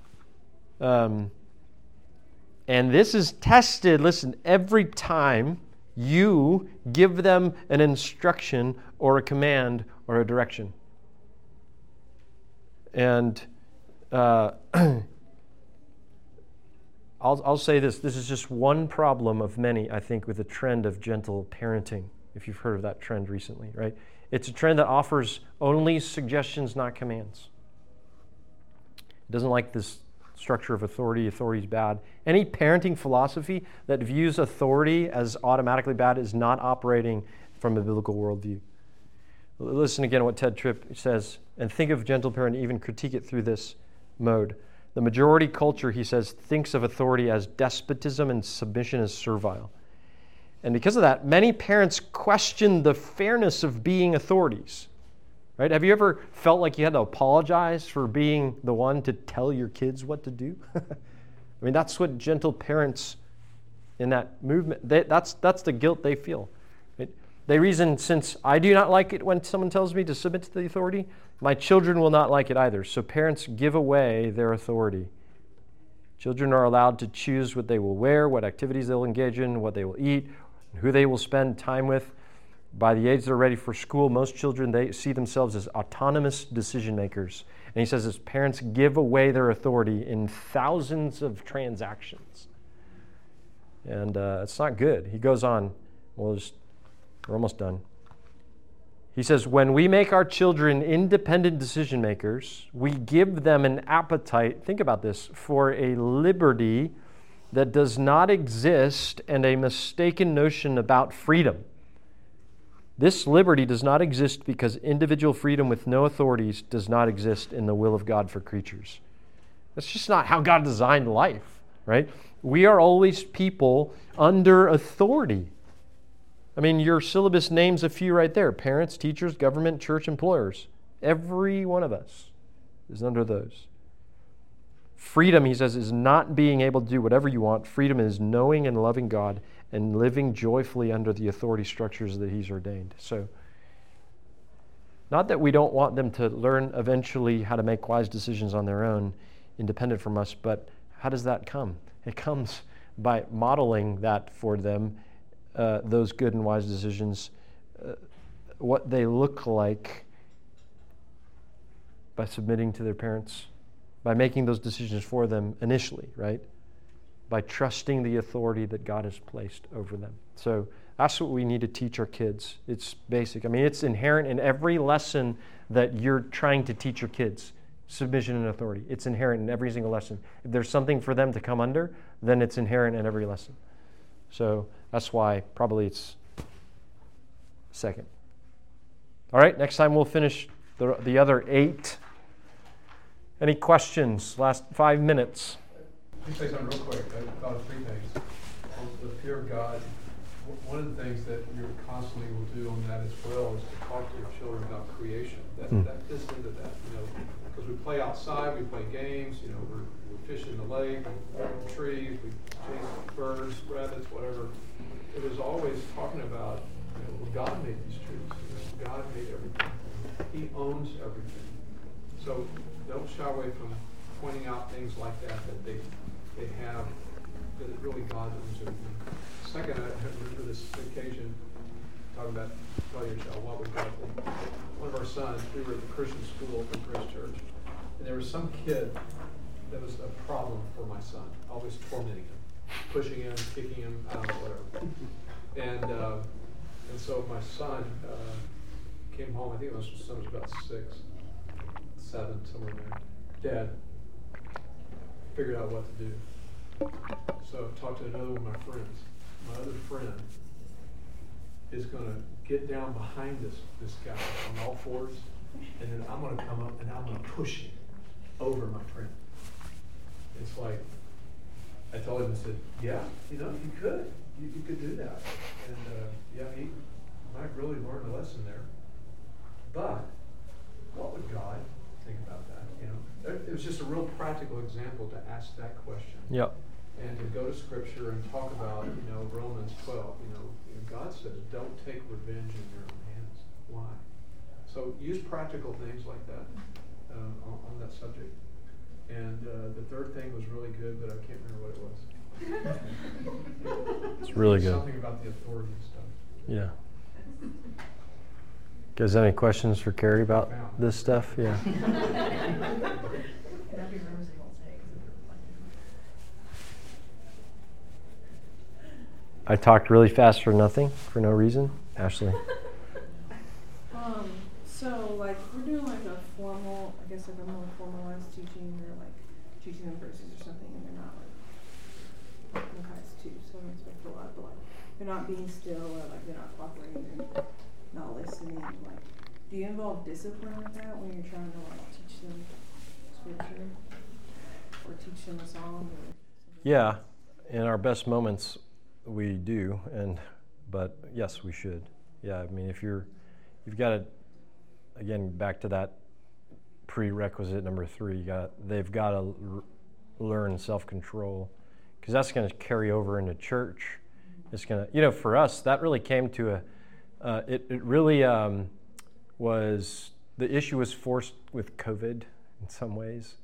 And this is tested, listen, every time you give them an instruction or a command or a direction. And I'll say this. This is just one problem of many, I think, with the trend of gentle parenting, if you've heard of that trend recently, right? It's a trend that offers only suggestions, not commands. It doesn't like this structure of authority. Authority is bad. Any parenting philosophy that views authority as automatically bad is not operating from a biblical worldview. Listen again to what Ted Tripp says, and think of gentle parenting, even critique it through this mode. The majority culture, he says, thinks of authority as despotism and submission as servile. And because of that, many parents question the fairness of being authorities. Right? Have you ever felt like you had to apologize for being the one to tell your kids what to do? I mean, that's what gentle parents in that movement, that's the guilt they feel. Right? They reason, since I do not like it when someone tells me to submit to the authority, my children will not like it either. So parents give away their authority. Children are allowed to choose what they will wear, what activities they'll engage in, what they will eat, who they will spend time with. By the age they're ready for school, most children, they see themselves as autonomous decision makers. And he says his parents give away their authority in thousands of transactions. And it's not good. He goes on. We're almost done. He says, when we make our children independent decision makers, we give them an appetite, think about this, for a liberty that does not exist and a mistaken notion about freedom. This liberty does not exist because individual freedom with no authorities does not exist in the will of God for creatures. That's just not how God designed life, right? We are always people under authority. I mean, your syllabus names a few right there. Parents, teachers, government, church, employers. Every one of us is under those. Freedom, he says, is not being able to do whatever you want. Freedom is knowing and loving God and living joyfully under the authority structures that he's ordained. So, not that we don't want them to learn eventually how to make wise decisions on their own, independent from us, but how does that come? It comes by modeling that for them, those good and wise decisions, what they look like, by submitting to their parents, by making those decisions for them initially, right? By trusting the authority that God has placed over them. So that's what we need to teach our kids. It's basic. I mean, it's inherent in every lesson that you're trying to teach your kids. Submission and authority. It's inherent in every single lesson. If there's something for them to come under, then it's inherent in every lesson. So that's why probably it's second. All right, next time we'll finish the other 8. Any questions? Last 5 minutes. Let me say something real quick. I thought of 3 things. On the fear of God, one of the things that you constantly will do on that as well is to talk to your children about creation. That fits into that, because we play outside, we play games, we're fishing in the lake, we're in the trees, we chase birds, rabbits, whatever. It was always talking about, God made these trees. God made everything. He owns everything. So don't shy away from pointing out things like that they have, that it really God owns everything. Second, I remember this occasion, talking about tell your child what would God think. One of our sons, we were at the Christian school from Grace Church, and there was some kid that was a problem for my son, always tormenting him, pushing him, kicking him out, whatever. And so my son came home, I think my son was about 6, 7, somewhere in there. Dad, figured out what to do. So I talked to another one of my friends. My other friend is going to get down behind this guy on all fours, and then I'm going to come up and I'm going to push him over my friend. It's like, I told him, I said, yeah, you could. You could do that. And yeah, he might really learn a lesson there. But what would God think about that? It was just a real practical example to ask that question. Yep. And to go to Scripture and talk about, Romans 12. God says, don't take revenge in your own hands. Why? So use practical things like that on that subject. And the third thing was really good, but I can't remember what it was. It's really good. Something about the authority and stuff. Yeah. Guys, any questions for Carrie about this stuff? Yeah. I talked really fast for nothing, for no reason. Ashley. So like we're doing like a formal, I guess like a more formalized teaching, or like teaching them verses or something, and they're not like Machias 2, so I don't expect a lot, but like they're not being still, or like they're not cooperating, they're not listening. Like, do you involve discipline with that when you're trying to like teach them Scripture? Or teach them a song or something? Yeah, in our best moments, we do, but yes, we should. Yeah, I mean, you've got to, again, back to that prerequisite number 3. They've got to learn self-control, because that's going to carry over into church. It's going to, for us, that really came to it really was, the issue was forced with COVID in some ways,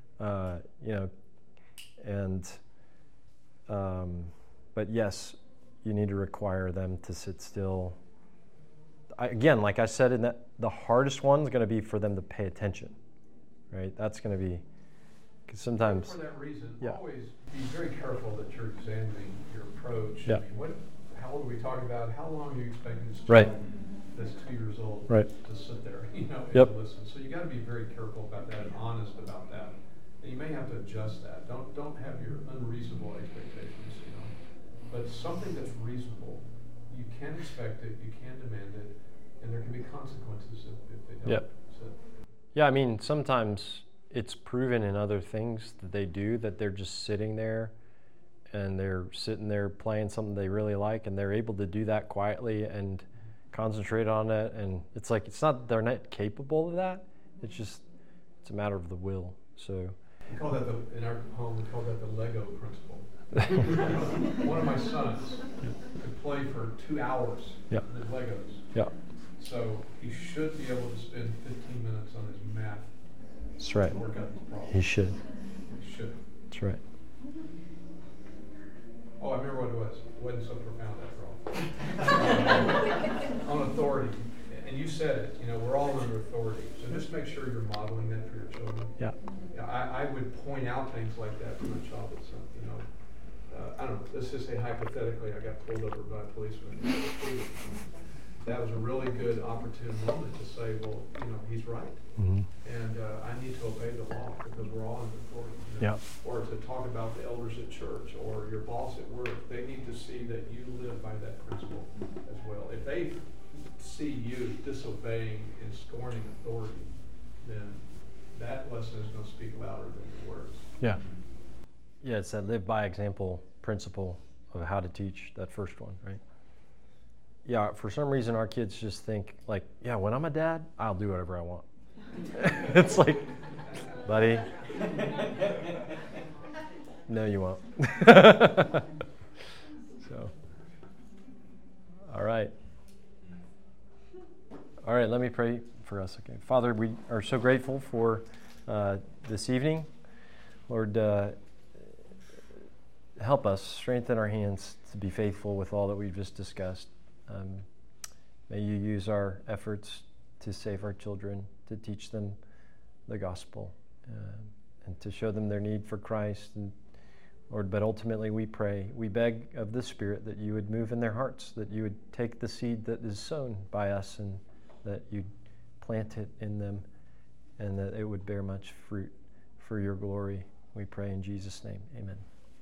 but yes, you need to require them to sit still. Again, like I said, the hardest one's going to be for them to pay attention, right? That's going to be, because sometimes. For that reason, yeah. Always be very careful that you're examining your approach. Yeah. I mean, how old are we talking about? How long are you expecting this child Right. that's 2 years old Right. to sit there, and Yep. to listen? So you got to be very careful about that and honest about that. And you may have to adjust that. Don't have your unreasonable expectations, But something that's reasonable, you can expect it, you can demand it, and there can be consequences if they don't. Yep. So, Yeah, I mean, sometimes it's proven in other things that they do that they're just sitting there and they're sitting there playing something they really like, and they're able to do that quietly and concentrate on it. And it's like, they're not capable of that. It's a matter of the will. So we call that in our home, we call that the Lego principle. One of my sons could play for 2 hours with Legos. Yeah. So he should be able to spend 15 minutes on his math. That's right. To work out the problem. He should. He should. That's right. Oh, I remember what it was. It wasn't so profound after all. On authority. And you said it, we're all under authority. So just make sure you're modeling that for your children. Yeah. I would point out things like that to my child. I don't know, let's just say hypothetically I got pulled over by a policeman. That was a really good opportune moment to say, well, he's right. Mm-hmm. And I need to obey the law because we're all under authority. Yeah. Or to talk about the elders at church or your boss at work. They need to see that you live by that principle as well. If they see you disobeying and scorning authority, then that lesson is going to speak louder than your words. Yeah. Yeah, it's that live by example principle of how to teach, that first one, right? Yeah, for some reason our kids just think like, yeah, when I'm a dad, I'll do whatever I want. It's like, buddy, no you won't. So, all right, let me pray for us. Okay, Father, we are so grateful for this evening. Lord, help us, strengthen our hands to be faithful with all that we've just discussed. May you use our efforts to save our children, to teach them the gospel, and to show them their need for Christ. And Lord, but ultimately we pray, we beg of the Spirit that you would move in their hearts, that you would take the seed that is sown by us and that you'd plant it in them, and that it would bear much fruit for your glory. We pray in Jesus' name. Amen.